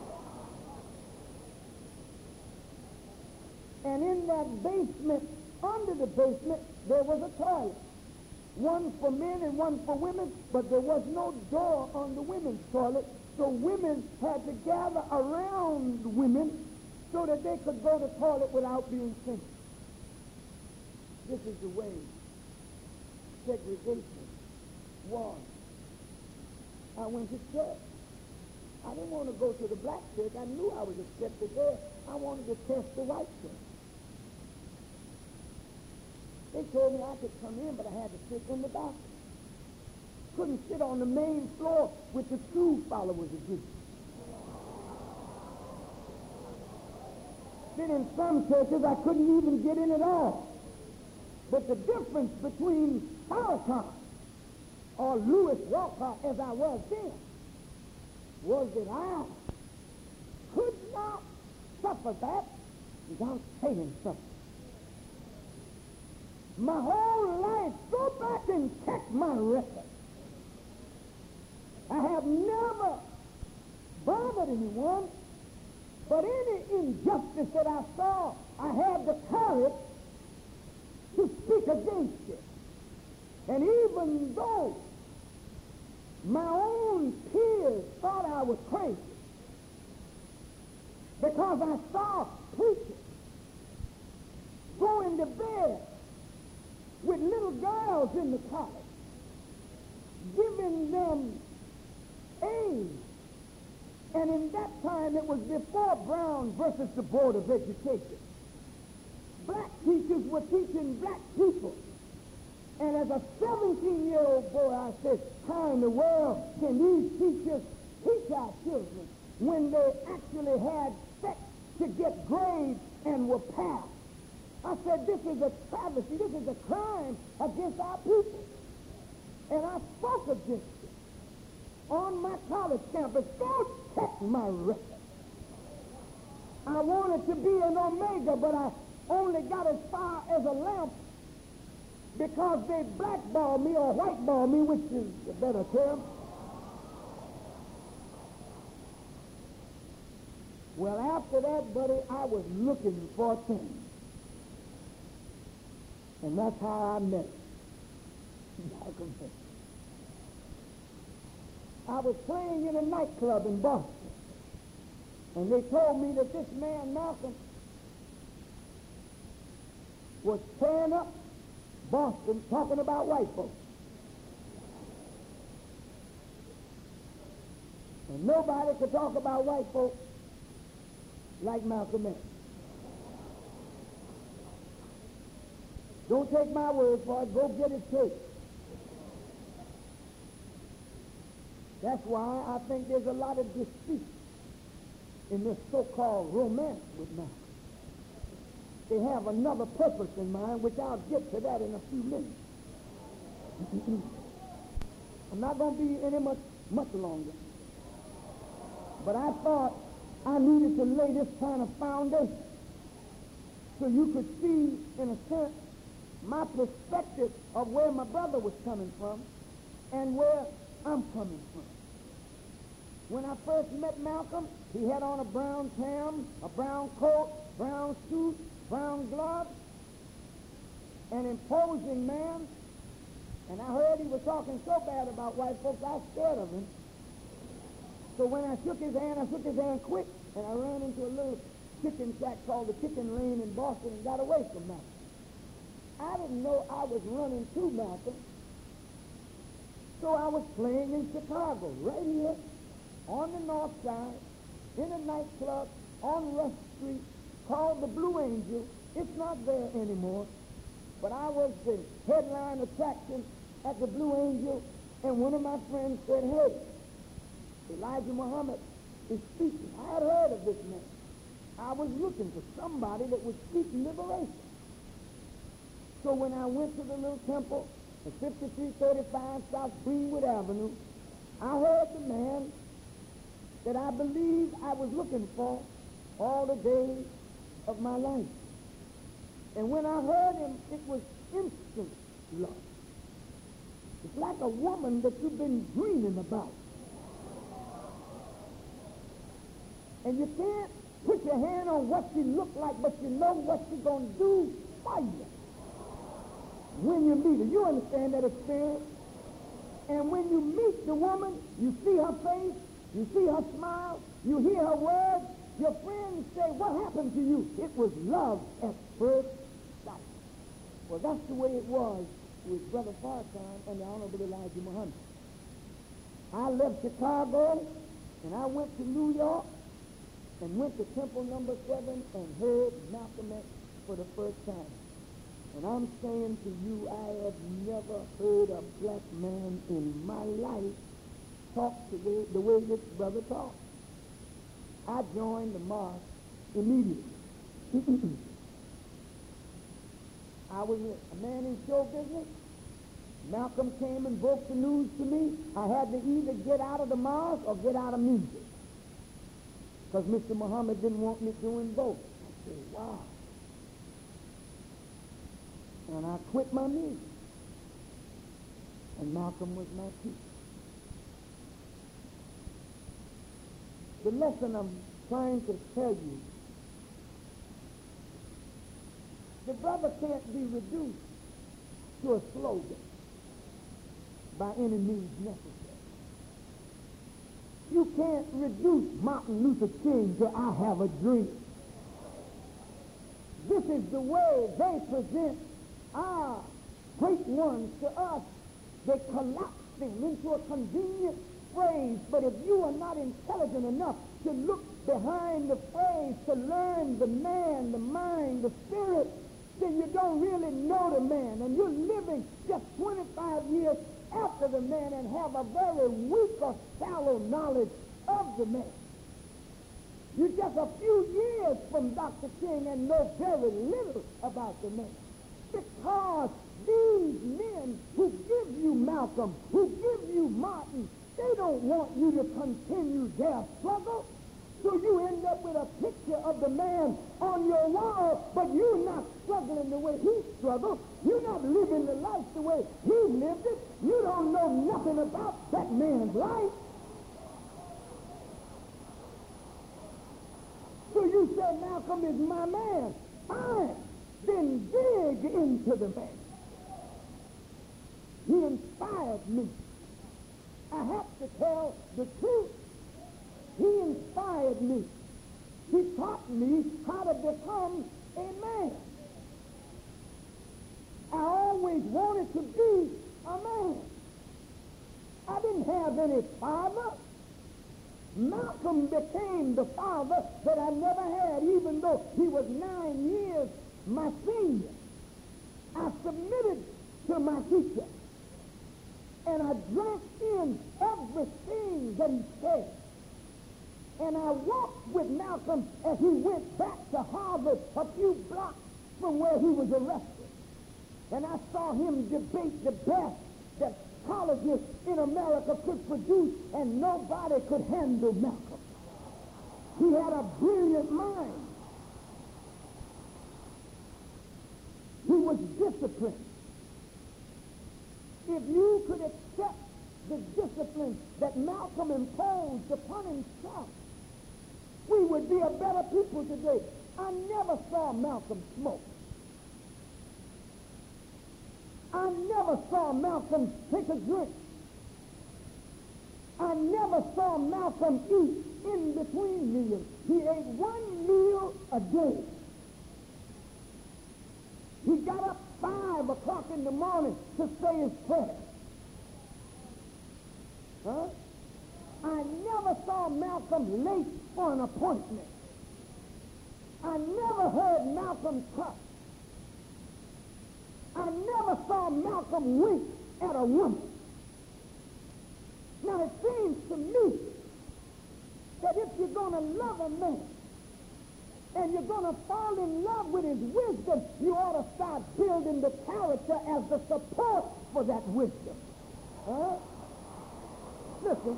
And in that basement, under the basement, there was a toilet. One for men and one for women, but there was no door on the women's toilet, so women had to gather around women so that they could go to the toilet without being seen. This is the way segregation was. I went to church. I didn't want to go to the black church. I knew I was accepted there. I wanted to test the white church. They told me I could come in, but I had to sit in the back. Couldn't sit on the main floor with the true followers of Jesus. Then in some churches, I couldn't even get in at all. But the difference between Farrakhan or Lewis Walker, as I was then, was that I could not suffer that without saying something. My whole life, go back and check my record. I have never bothered anyone, but any injustice that I saw, I had the courage to speak against it. And even though my own peers thought I was crazy, because I saw preachers going to bed with little girls in the college, giving them aid. And in that time, it was before Brown versus the Board of Education. Black teachers were teaching black people. And as a seventeen-year-old boy, I said, how in the world can these teachers teach our children when they actually had sex to get grades and were passed? I said, this is a travesty, this is a crime against our people. And I spoke against it on my college campus. Go check my record. I wanted to be an Omega, but I only got as far as a lamp because they blackball me or whiteball me, which is a better term. Well, after that, buddy, I was looking for a thing. And that's how I met Malcolm X. I was playing in a nightclub in Boston, and they told me that this man, Malcolm, was tearing up Boston talking about white folks. And nobody could talk about white folks like Malcolm X. Don't take my word for it. Go get his tape. That's why I think there's a lot of deceit in this so-called romance with Malcolm. They have another purpose in mind, which I'll get to that in a few minutes. I'm not going to be any much, much longer. But I thought I needed to lay this kind of foundation so you could see, in a sense, my perspective of where my brother was coming from and where I'm coming from. When I first met Malcolm, he had on a brown tam, a brown coat, brown suit, brown gloves, an imposing man, and I heard he was talking so bad about white folks, I was scared of him. So when I shook his hand, I shook his hand quick, and I ran into a little chicken shack called the Chicken Lane in Boston and got away from Malcolm. I didn't know I was running to Malcolm, so I was playing in Chicago, right here, on the north side, in a nightclub on Rush Street called the Blue Angel. It's not there anymore, but I was the headline attraction at the Blue Angel, and one of my friends said, hey, Elijah Muhammad is speaking. I had heard of this man. I was looking for somebody that would speak liberation. So when I went to the little temple at fifty-three thirty-five South Greenwood Avenue, I heard the man that I believed I was looking for all the days of my life. And when I heard him, it was instant love. It's like a woman that you've been dreaming about. And you can't put your hand on what she looked like, but you know what she's going to do for you when you meet her. You understand that experience? And when you meet the woman, you see her face, you see her smile, you hear her words, your friends say, what happened to you? It was love at first sight. Well, that's the way it was with Brother Farrakhan and the Honorable Elijah Muhammad. I left Chicago, and I went to New York, and went to Temple Number Seven and heard Malcolm X for the first time. And I'm saying to you, I have never heard a black man in my life talk to the, the way this brother talks. I joined the mosque immediately. I was a man in show business. Malcolm came and broke the news to me. I had to either get out of the mosque or get out of music, because Mister Muhammad didn't want me doing both. I said, wow. And I quit my music. And Malcolm was my teacher. The lesson I'm trying to tell you, the brother can't be reduced to a slogan by any means necessary. You can't reduce Martin Luther King to I have a dream. This is the way they present our great ones to us. They collapse them into a convenient phrase, but if you are not intelligent enough to look behind the phrase, to learn the man, the mind, the spirit, then you don't really know the man, and you're living just twenty-five years after the man and have a very weak or shallow knowledge of the man. You're just a few years from Doctor King and know very little about the man. Because these men who give you Malcolm, who give you Martin, they don't want you to continue their struggle. So you end up with a picture of the man on your wall, but you're not struggling the way he struggled. You're not up living the life the way he lived it. You don't know nothing about that man's life. So you say Malcolm is my man. Fine. Then dig into the man. He inspired me. I have to tell the truth. He inspired me. He taught me how to become a man. I always wanted to be a man. I didn't have any father. Malcolm became the father that I never had, even though he was nine years my senior. I submitted to my teacher, and I drank in everything that he said. And I walked with Malcolm as he went back to Harvard a few blocks from where he was arrested. And I saw him debate the best that colleges in America could produce, and nobody could handle Malcolm. He had a brilliant mind. He was disciplined. If you could accept the discipline that Malcolm imposed upon himself, we would be a better people today. I never saw Malcolm smoke. I never saw Malcolm take a drink. I never saw Malcolm eat in between meals. He ate one meal a day. He got up five o'clock in the morning to say his prayer. Huh? I never saw Malcolm late for an appointment. I never heard Malcolm cuss. I never saw Malcolm wink at a woman. Now, it seems to me that if you're going to love a man and you're going to fall in love with his wisdom, you ought to start building the character as the support for that wisdom. Huh? Listen.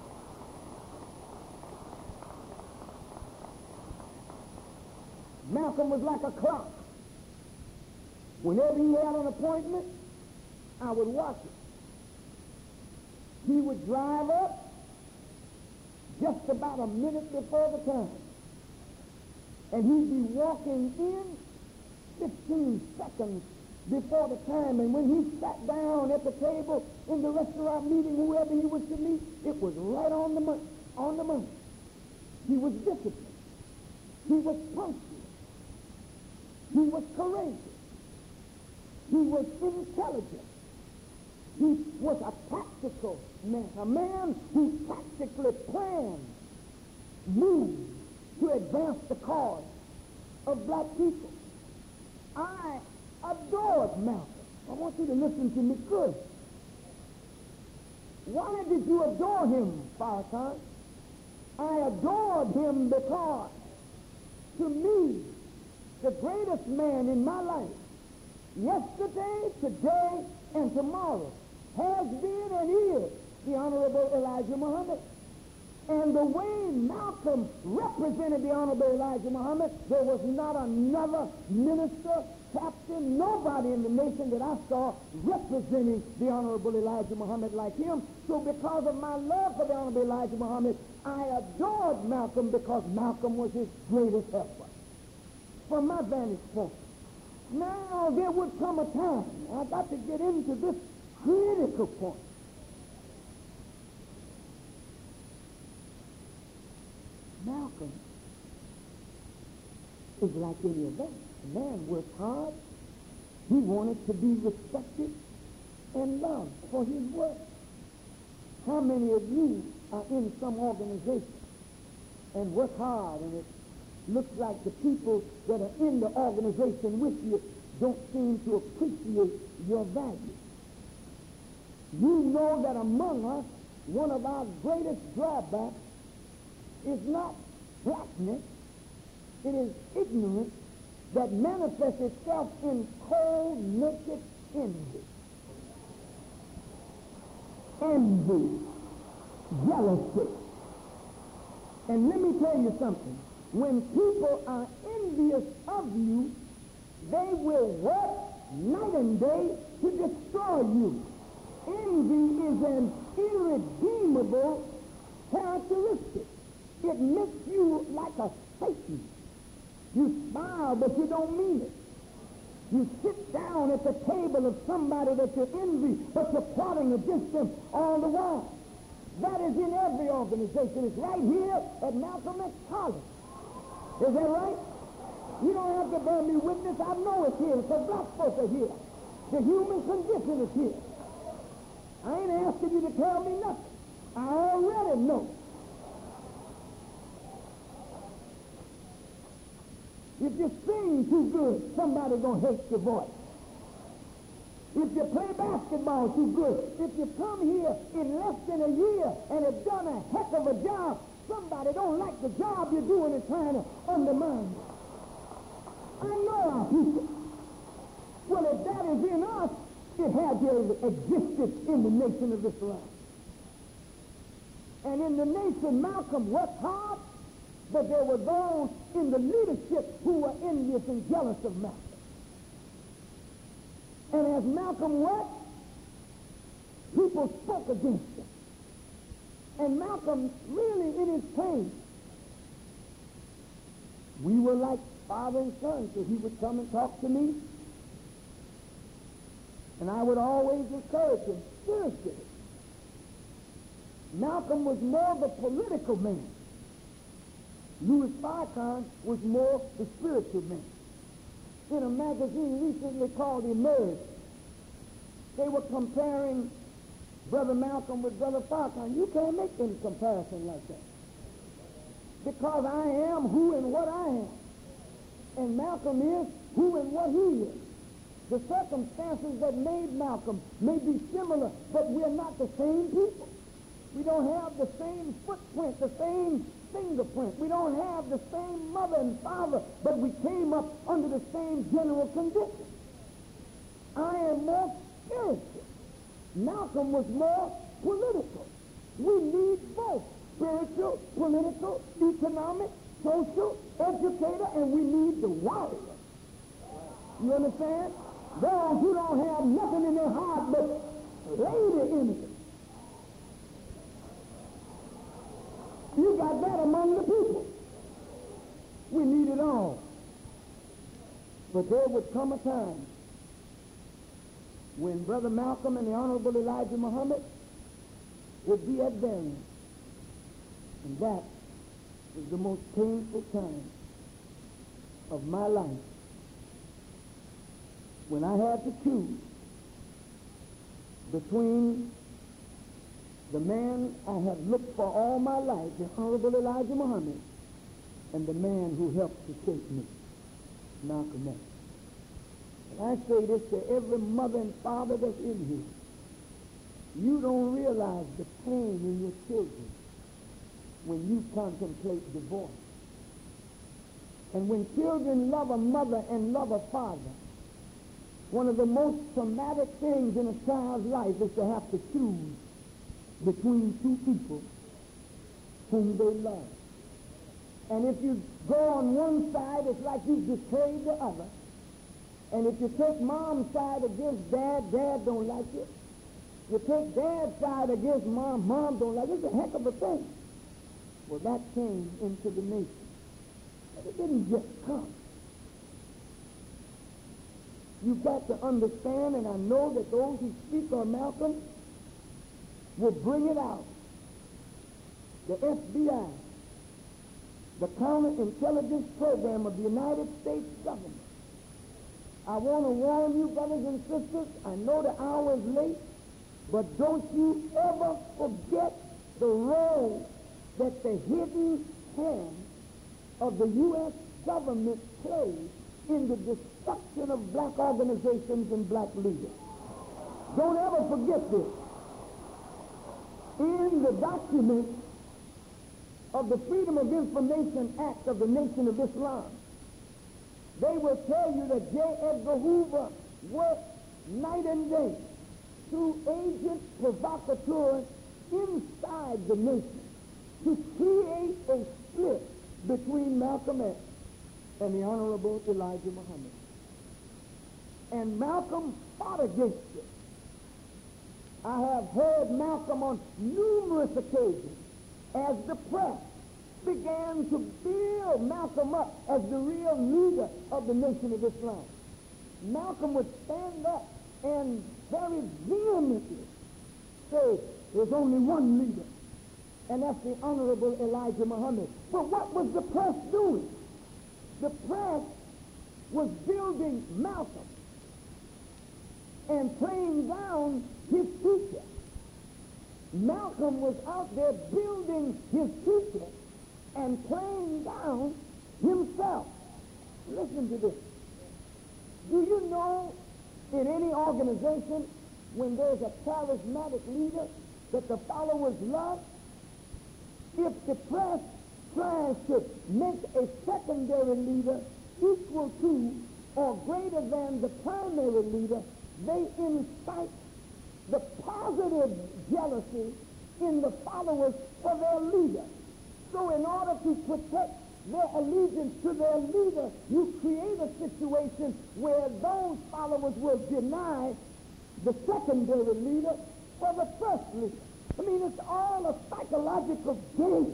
Malcolm was like a clock. Whenever he had an appointment, I would watch it. He would drive up just about a minute before the time. And he'd be walking in fifteen seconds before the time. And when he sat down at the table in the restaurant meeting whoever he was to meet, it was right on the money. On the money. He was disciplined. He was punctual. He was courageous. He was intelligent. He was a tactical man, a man who tactically planned moves to advance the cause of black people. I adored Malcolm. I want you to listen to me good. Why did you adore him, Farrakhan? I adored him because, to me, the greatest man in my life, yesterday, today, and tomorrow, has been and is the Honorable Elijah Muhammad. And the way Malcolm represented the Honorable Elijah Muhammad, there was not another minister, captain, nobody in the nation that I saw representing the Honorable Elijah Muhammad like him. So because of my love for the Honorable Elijah Muhammad, I adored Malcolm because Malcolm was his greatest helper. From my vantage point. Now, there would come a time, I've got to get into this critical point. Malcolm is like any of us. The man worked hard. He wanted to be respected and loved for his work. How many of you are in some organization and work hard, and it looks like the people that are in the organization with you don't seem to appreciate your value? You know that among us, one of our greatest drawbacks is not blackness, it is ignorance that manifests itself in cold, naked envy. Envy, jealousy. And let me tell you something. When people are envious of you, they will work night and day to destroy you. Envy is an irredeemable characteristic. It makes you like a Satan. You smile, but you don't mean it. You sit down at the table of somebody that you envy, but you're plotting against them all the while. That is in every organization. It's right here at Malcolm X College. Is that right? You don't have to bear me witness. I know it's here because black folks are here. The human condition is here. I ain't asking you to tell me nothing. I already know. If you sing too good, somebody's going to hate your voice. If you play basketball too good, if you come here in less than a year and have done a heck of a job, somebody don't like the job you're doing and trying to undermine you. I know our people. Well, if that is in us, it had to have existed in the nation of Islam. And in the nation, Malcolm worked hard, but there were those in the leadership who were envious and jealous of Malcolm. And as Malcolm worked, people spoke against him. And Malcolm, really in his pain, we were like father and son, so he would come and talk to me. And I would always encourage him spiritually. Malcolm was more the political man. Louis Farrakhan was more the spiritual man. In a magazine recently called Emerge, they were comparing Brother Malcolm with Brother Farrakhan. You can't make any comparison like that. Because I am who and what I am. And Malcolm is who and what he is. The circumstances that made Malcolm may be similar, but we're not the same people. We don't have the same footprint, the same fingerprint. We don't have the same mother and father, but we came up under the same general conditions. I am more spiritual. Malcolm was more political. We need both spiritual, political, economic, social, educator, and we need the warrior. You understand? Those who don't have nothing in their heart but lady images. You got that among the people. We need it all. But there would come a time when Brother Malcolm and the Honorable Elijah Muhammad would be at variance. And that was the most painful time of my life, when I had to choose between the man I have looked for all my life, the Honorable Elijah Muhammad, and the man who helped to shape me, Malcolm X. And I say this to every mother and father that's in here. You don't realize the pain in your children when you contemplate divorce. And when children love a mother and love a father, one of the most traumatic things in a child's life is to have to choose between two people whom they love. And if you go on one side, it's like you've betrayed the other. And if you take mom's side against dad, dad don't like it. You take dad's side against mom, mom don't like it. It's a heck of a thing. Well, that came into the nation. But it didn't just come. You've got to understand, and I know that those who speak on Malcolm will bring it out. The F B I, the counterintelligence program of the United States government. I want to warn you, brothers and sisters, I know the hour is late, but don't you ever forget the role that the hidden hand of the U S government plays in the destruction of black organizations and black leaders. Don't ever forget this. In the document of the Freedom of Information Act of the Nation of Islam, they will tell you that J. Edgar Hoover worked night and day through agents, provocateurs inside the nation to create a split between Malcolm X and the Honorable Elijah Muhammad. And Malcolm fought against it. I have heard Malcolm on numerous occasions as the press began to build Malcolm up as the real leader of the Nation of Islam. Malcolm would stand up and very vehemently say, there's only one leader, and that's the Honorable Elijah Muhammad. But what was the press doing? The press was building Malcolm and playing down his teacher. Malcolm was out there building his teacher and playing down himself. Listen to this. Do you know in any organization when there's a charismatic leader that the followers love? If the press tries to make a secondary leader equal to or greater than the primary leader, they incite the positive jealousy in the followers for their leader. So in order to protect their allegiance to their leader, you create a situation where those followers will deny the secondary leader for the first leader. I mean, it's all a psychological game.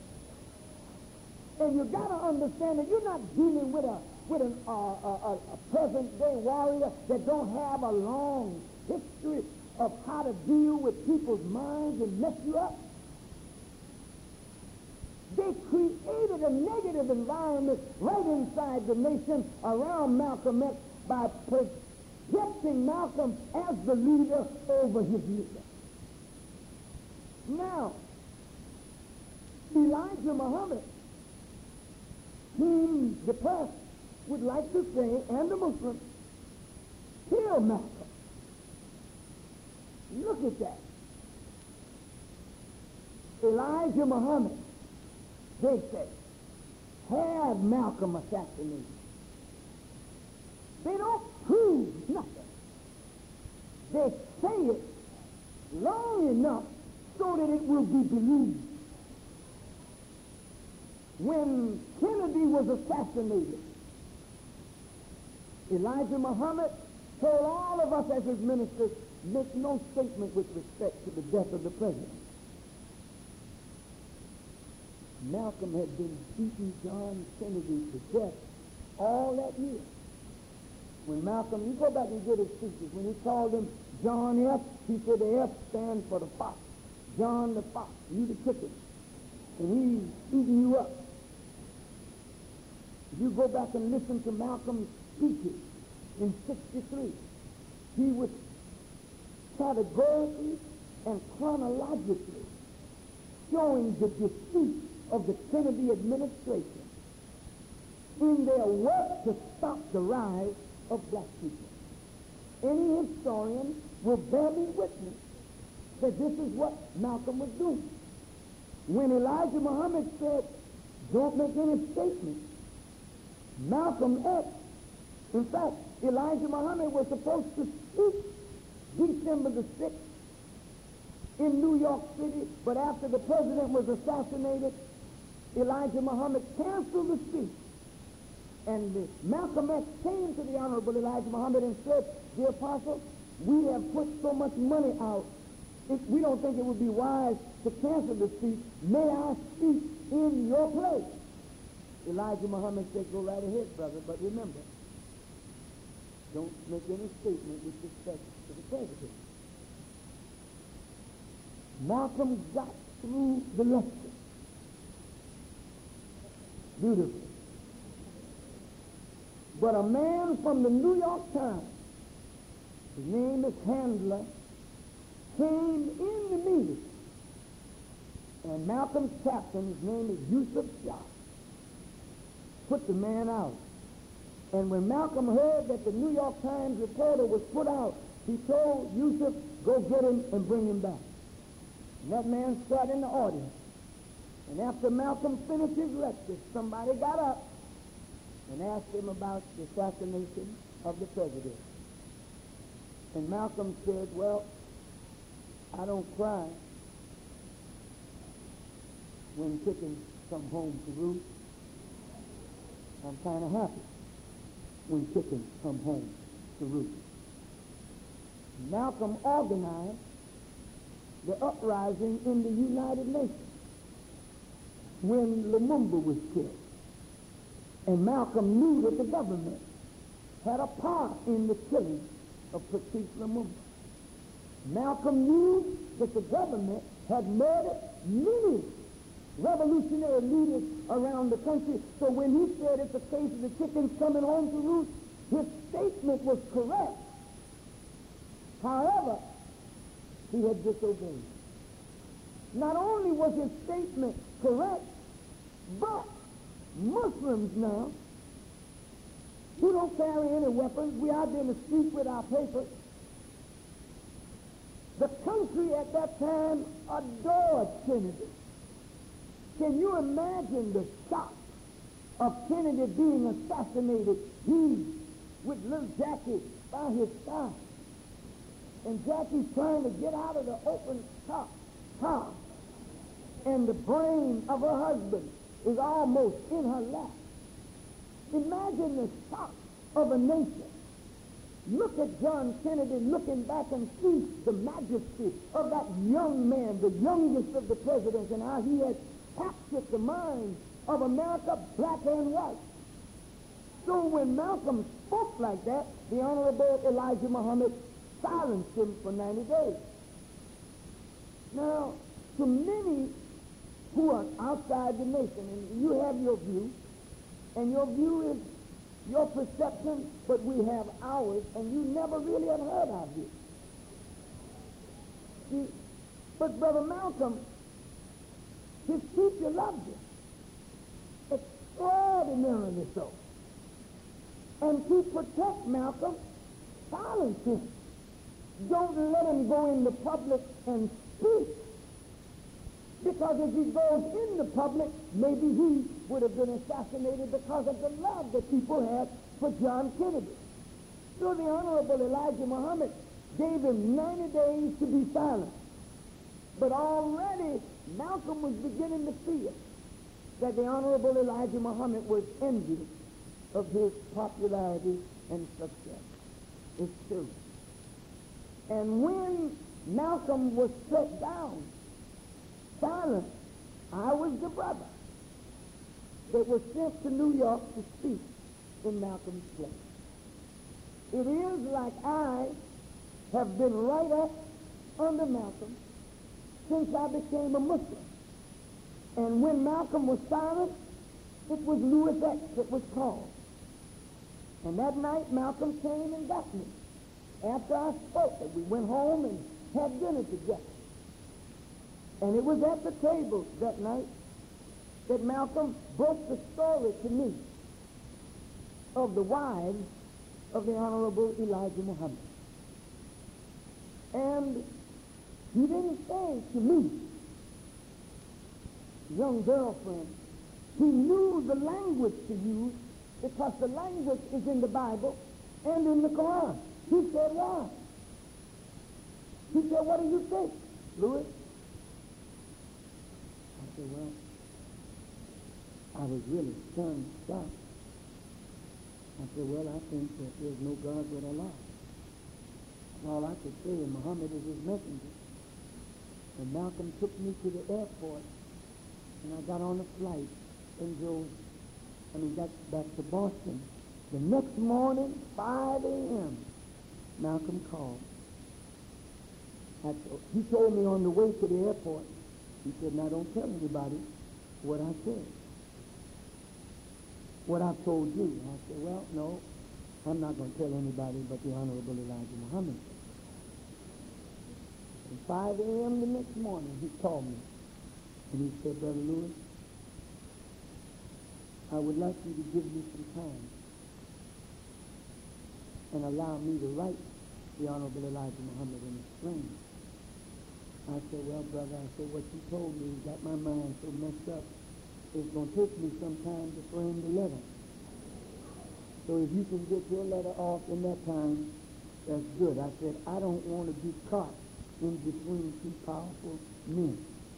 And you got to understand that you're not dealing with a with an, uh, a, a present-day warrior that don't have a long history of how to deal with people's minds and mess you up. They created a negative environment right inside the nation around Malcolm X by projecting Malcolm as the leader over his leader. Now, Elijah Muhammad, whom the press would like to say, and the Muslims, kill Malcolm. Look at that. Elijah Muhammad, they say, had Malcolm assassinated. They don't prove nothing. They say it long enough so that it will be believed. When Kennedy was assassinated, Elijah Muhammad told all of us as his ministers, make no statement with respect to the death of the president. Malcolm had been beating John Kennedy to death all that year. When Malcolm, you go back and get his speeches, when he called him John F., he said the F stands for the fox. John the fox, you the chicken. And he's eating you up. If you go back and listen to Malcolm's speeches in sixty-three, he was categorically and chronologically showing the defeat of the Kennedy administration in their work to stop the rise of black people. Any historian will bear me witness that this is what Malcolm was doing. When Elijah Muhammad said, don't make any statements, Malcolm X, in fact, Elijah Muhammad was supposed to speak December the sixth in New York City, but after the president was assassinated, Elijah Muhammad canceled the speech. And the Malcolm X came to the Honorable Elijah Muhammad and said, dear apostle, we have put so much money out, it, we don't think it would be wise to cancel the speech. May I speak in your place? Elijah Muhammad said, go right ahead, brother, but remember, don't make any statement with respect to the president. Malcolm got through the lecture beautifully. But a man from the New York Times, his name is Handler, came in the meeting, and Malcolm's captain, his name is Yusuf Shah, put the man out. And when Malcolm heard that the New York Times reporter was put out, he told Yusuf, go get him and bring him back. And that man sat in the audience. And after Malcolm finished his lecture, somebody got up and asked him about the assassination of the president. And Malcolm said, well, I don't cry when chickens come home to roost. I'm kind of happy when chickens come home to Ruth. Malcolm organized the uprising in the United Nations when Lumumba was killed. And Malcolm knew that the government had a part in the killing of Patrice Lumumba. Malcolm knew that the government had murdered many revolutionary leaders around the country. So when he said it's a case of the chickens coming home to roost, his statement was correct. However, he had disobeyed. Not only was his statement correct, but Muslims now, who don't carry any weapons, we out there in the streets with our papers. The country at that time adored Kennedy. Can you imagine the shock of Kennedy being assassinated? He, with little Jackie by his side. And Jackie's trying to get out of the open top car. And the brain of her husband is almost in her lap. Imagine the shock of a nation. Look at John Kennedy looking back and see the majesty of that young man, the youngest of the presidents, and how he had captured the mind of America, black and white. So when Malcolm spoke like that, the Honorable Elijah Muhammad silenced him for ninety days. Now, to many who are outside the nation, and you have your view, and your view is your perception, but we have ours, and you never really have heard our view. See, but Brother Malcolm, his teacher loved him, extraordinarily so. And to protect Malcolm, silence him. Don't let him go in the public and speak. Because if he goes in the public, maybe he would have been assassinated because of the love that people had for John Kennedy. So the Honorable Elijah Muhammad gave him ninety days to be silent. But already Malcolm was beginning to feel that the Honorable Elijah Muhammad was envious of his popularity and success. It's true. And when Malcolm was set down, silent, I was the brother that was sent to New York to speak in Malcolm's place. It is like I have been right up under Malcolm since I became a Muslim. And when Malcolm was silent, it was Louis X that was called. And that night, Malcolm came and got me. After I spoke, and we went home and had dinner together. And it was at the table that night that Malcolm broke the story to me of the wives of the Honorable Elijah Muhammad. And he didn't say to me, young girlfriend, he knew the language to use because the language is in the Bible and in the Quran. He said, why? He said, what do you think, Louis? I said, well, I was really stunned, shocked. I said, well, I think that there's no God but Allah. All I could say, and Muhammad is his messenger. And Malcolm took me to the airport, and I got on a flight and drove, I mean, got back to Boston. The next morning, five a.m., Malcolm called. I told, he told me on the way to the airport, he said, now don't tell anybody what I said, what I told you. I said, well, no, I'm not going to tell anybody but the Honorable Elijah Muhammad. At five a.m. the next morning, he called me, and he said, Brother Louis, I would like you to give me some time and allow me to write the Honorable Elijah Muhammad and explain. I said, well, brother, I said, what you told me got my mind so messed up, it's going to take me some time to frame the letter. So if you can get your letter off in that time, that's good. I said, I don't want to be caught in between two powerful men.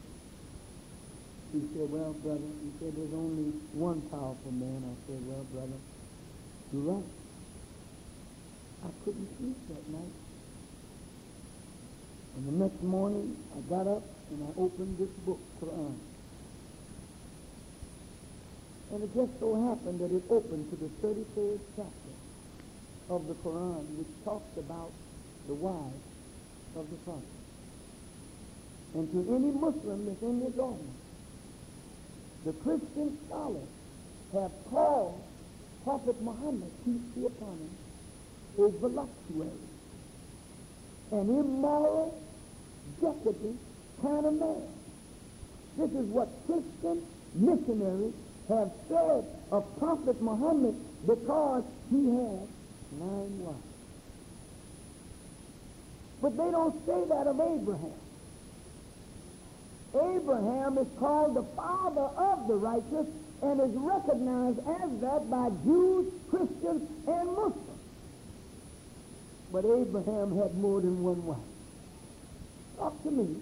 He said, well, brother, he said, there's only one powerful man. I said, well, brother, you're right. I couldn't sleep that night. And the next morning, I got up and I opened this book, Quran. And it just so happened that it opened to the thirty-third chapter of the Quran, which talks about the wives of the Prophet. And to any Muslim that's in this audience, the Christian scholars have called Prophet Muhammad, peace be upon him, a voluptuary, an immoral, decadent kind of man. This is what Christian missionaries have said of Prophet Muhammad because he had nine wives. But they don't say that of Abraham. Abraham is called the father of the righteous and is recognized as that by Jews, Christians, and Muslims. But Abraham had more than one wife. Talk to me.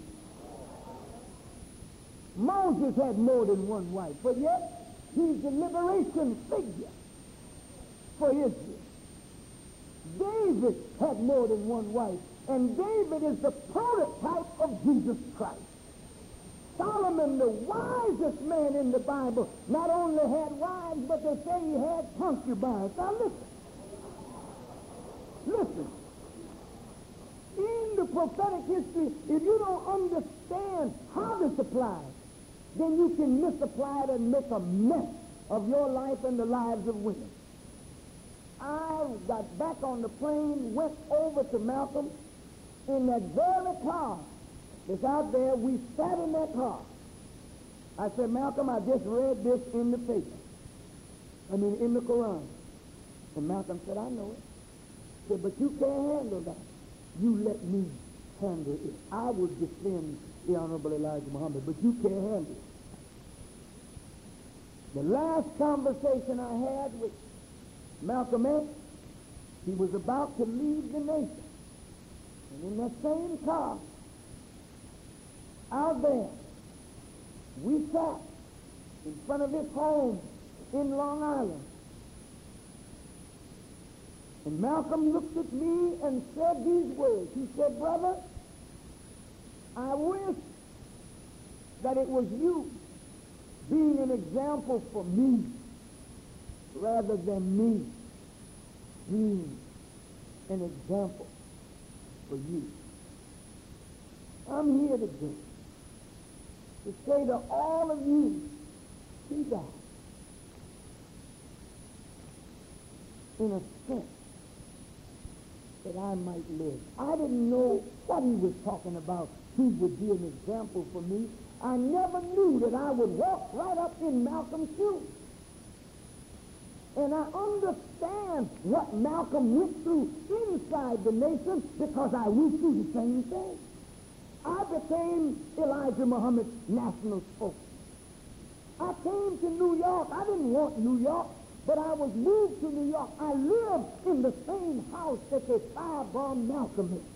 Moses had more than one wife, but yet he's the liberation figure for Israel. David had more than one wife, and David is the prototype of Jesus Christ. Solomon, the wisest man in the Bible, not only had wives, but they say he had concubines. Now listen. Listen. In the prophetic history, if you don't understand how this applies, then you can misapply it and make a mess of your life and the lives of women. I got back on the plane, went over to Malcolm in that very car that's out there. We sat in that car. I said, Malcolm, I just read this in the paper. I mean, in the Quran. And Malcolm said, I know it. He said, but you can't handle that. You let me handle it. I would defend the Honorable Elijah Muhammad, but you can't handle it. The last conversation I had with Malcolm X, he was about to leave the nation. And in that same car, out there, we sat in front of his home in Long Island. And Malcolm looked at me and said these words. He said, brother, I wish that it was you being an example for me rather than me being an example for you. I'm here today to say to all of you, he died. In a sense, that I might live. I didn't know what he was talking about. He would be an example for me. I never knew that I would walk right up in Malcolm's shoes. And I understand what Malcolm went through inside the nation because I went through the same thing. I became Elijah Muhammad's national spokesman. I came to New York. I didn't want New York, but I was moved to New York. I lived in the same house that they firebombed Malcolm in.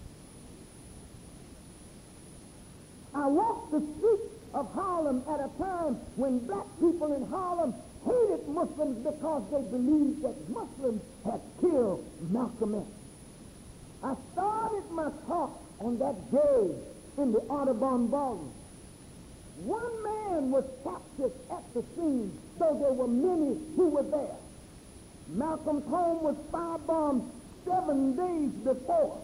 I walked the streets of Harlem at a time when black people in Harlem hated Muslims because they believed that Muslims had killed Malcolm X. I started my talk on that day in the Audubon Ballroom. One man was captured at the scene, though there were many who were there. Malcolm's home was firebombed seven days before.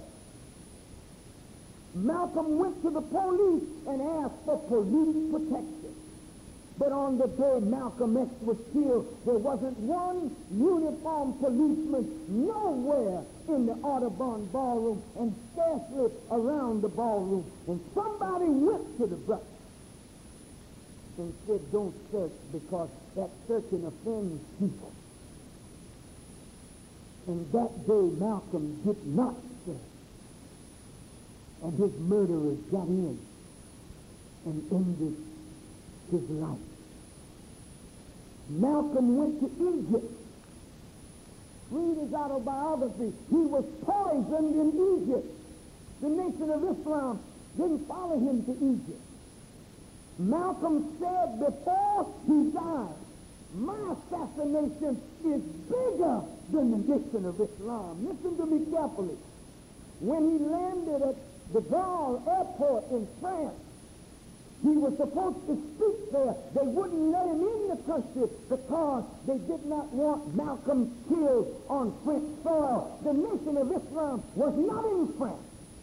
Malcolm went to the police and asked for police protection. But on the day Malcolm X was killed, there wasn't one uniformed policeman nowhere in the Audubon Ballroom and scarcely around the ballroom. And somebody went to the brother and said, don't search because that searching offends people. And that day Malcolm did not search. And his murderers got in and ended his life. Malcolm went to Egypt. Read his autobiography. He was poisoned in Egypt. The Nation of Islam didn't follow him to Egypt. Malcolm said before he died my assassination is bigger than the Nation of Islam. Listen to me carefully. When he landed at the Gaulle airport in France, he was supposed to speak there. They wouldn't let him in the country because they did not want Malcolm killed on French soil. The Nation of Islam was not in France.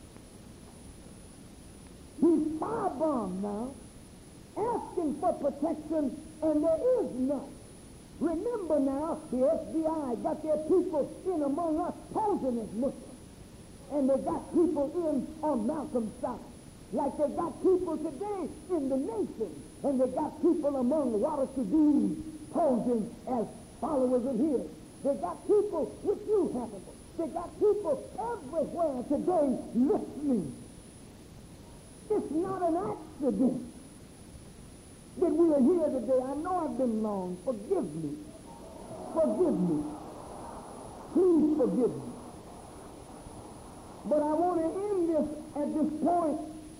He's firebombed now, asking for protection, and there is none. Remember now, the F B I got their people in among us posing as Muslims, and they got people in on Malcolm's side. Like they got people today in the nation, and they got people among Wada Siddiqui posing as followers of his. They got people with you, Hannibal. They got people everywhere today listening. It's not an accident that we are here today. I know I've been long. Forgive me. Forgive me. Please forgive me. But I want to end this at this point.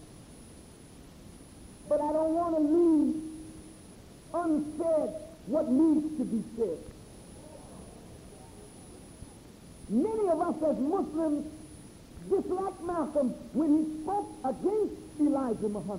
But I don't want to leave unsaid what needs to be said. Many of us as Muslims dislike Malcolm when he spoke against Elijah Muhammad.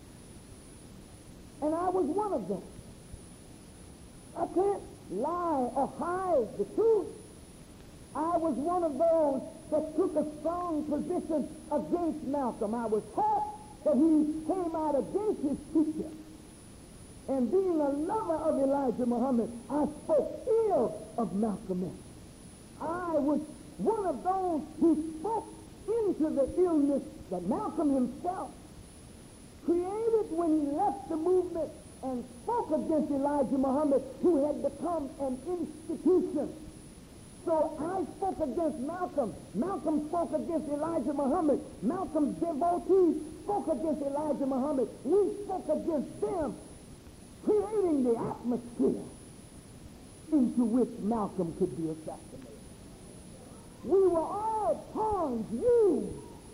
And I was one of them. I can't lie or hide the truth. I was one of those that took a strong position against Malcolm. I was hurt that he came out against his teacher. And being a lover of Elijah Muhammad, I spoke ill of Malcolm X. I was one of those who spoke into the illness that Malcolm himself created when he left the movement and spoke against Elijah Muhammad, who had become an institution. So I spoke against Malcolm. Malcolm spoke against Elijah Muhammad. Malcolm's devotees spoke against Elijah Muhammad. We spoke against them, creating the atmosphere into which Malcolm could be assassinated. We were all pawns used.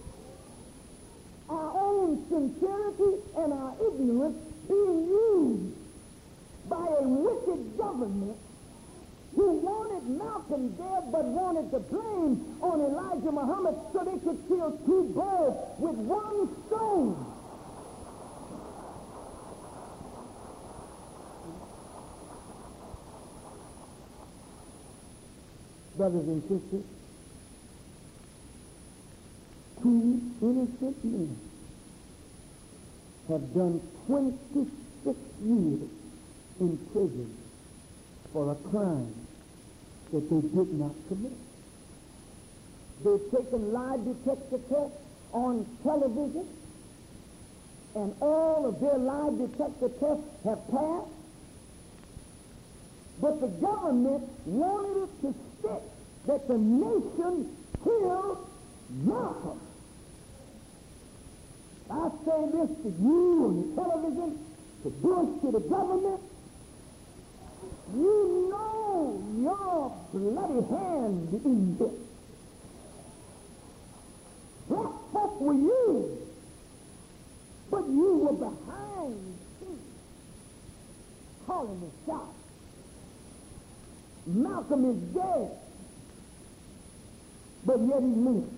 Our own sincerity and our ignorance being used by a wicked government who wanted Malcolm dead but wanted the blame on Elijah Muhammad so they could kill two birds with one stone. Brothers and sisters, two innocent men have done twenty-six years in prison for a crime that they did not commit. They've taken lie detector tests on television, and all of their lie detector tests have passed. But the government wanted it to stick that the nation killed Malcolm. I say this to you on the television, to Bush, to the government. You know your bloody hand in this. Black folk were you, but you were behind the scenes, calling the shots. Malcolm is dead, but yet he lives.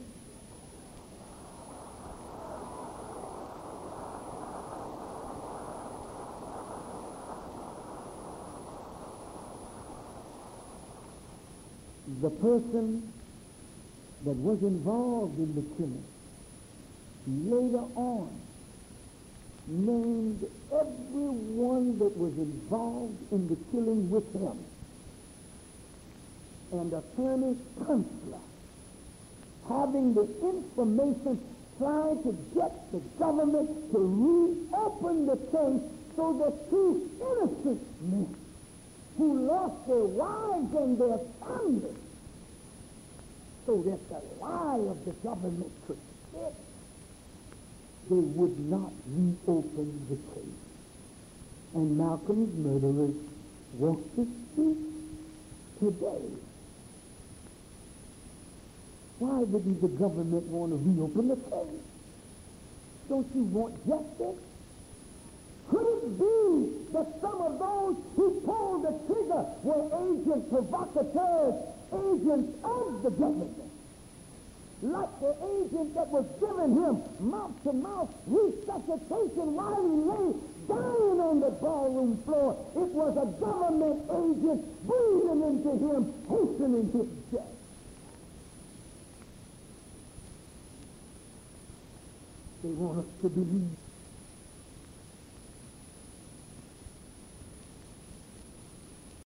The person that was involved in the killing later on named everyone that was involved in the killing with him. And Attorney Kunstler, having the information, tried to get the government to reopen the case so that two innocent men who lost their wives and their families, so that the lie of the government could stick, they would not reopen the case. And Malcolm's murderers walk the streets today. Why didn't the government want to reopen the case? Don't you want justice? Could it could be that some of those who pulled the trigger were agents, provocateurs, agents of the government. Like the agent that was giving him mouth-to-mouth resuscitation while he lay dying on the ballroom floor. It was a government agent breathing into him, hastening his death. They want us to believe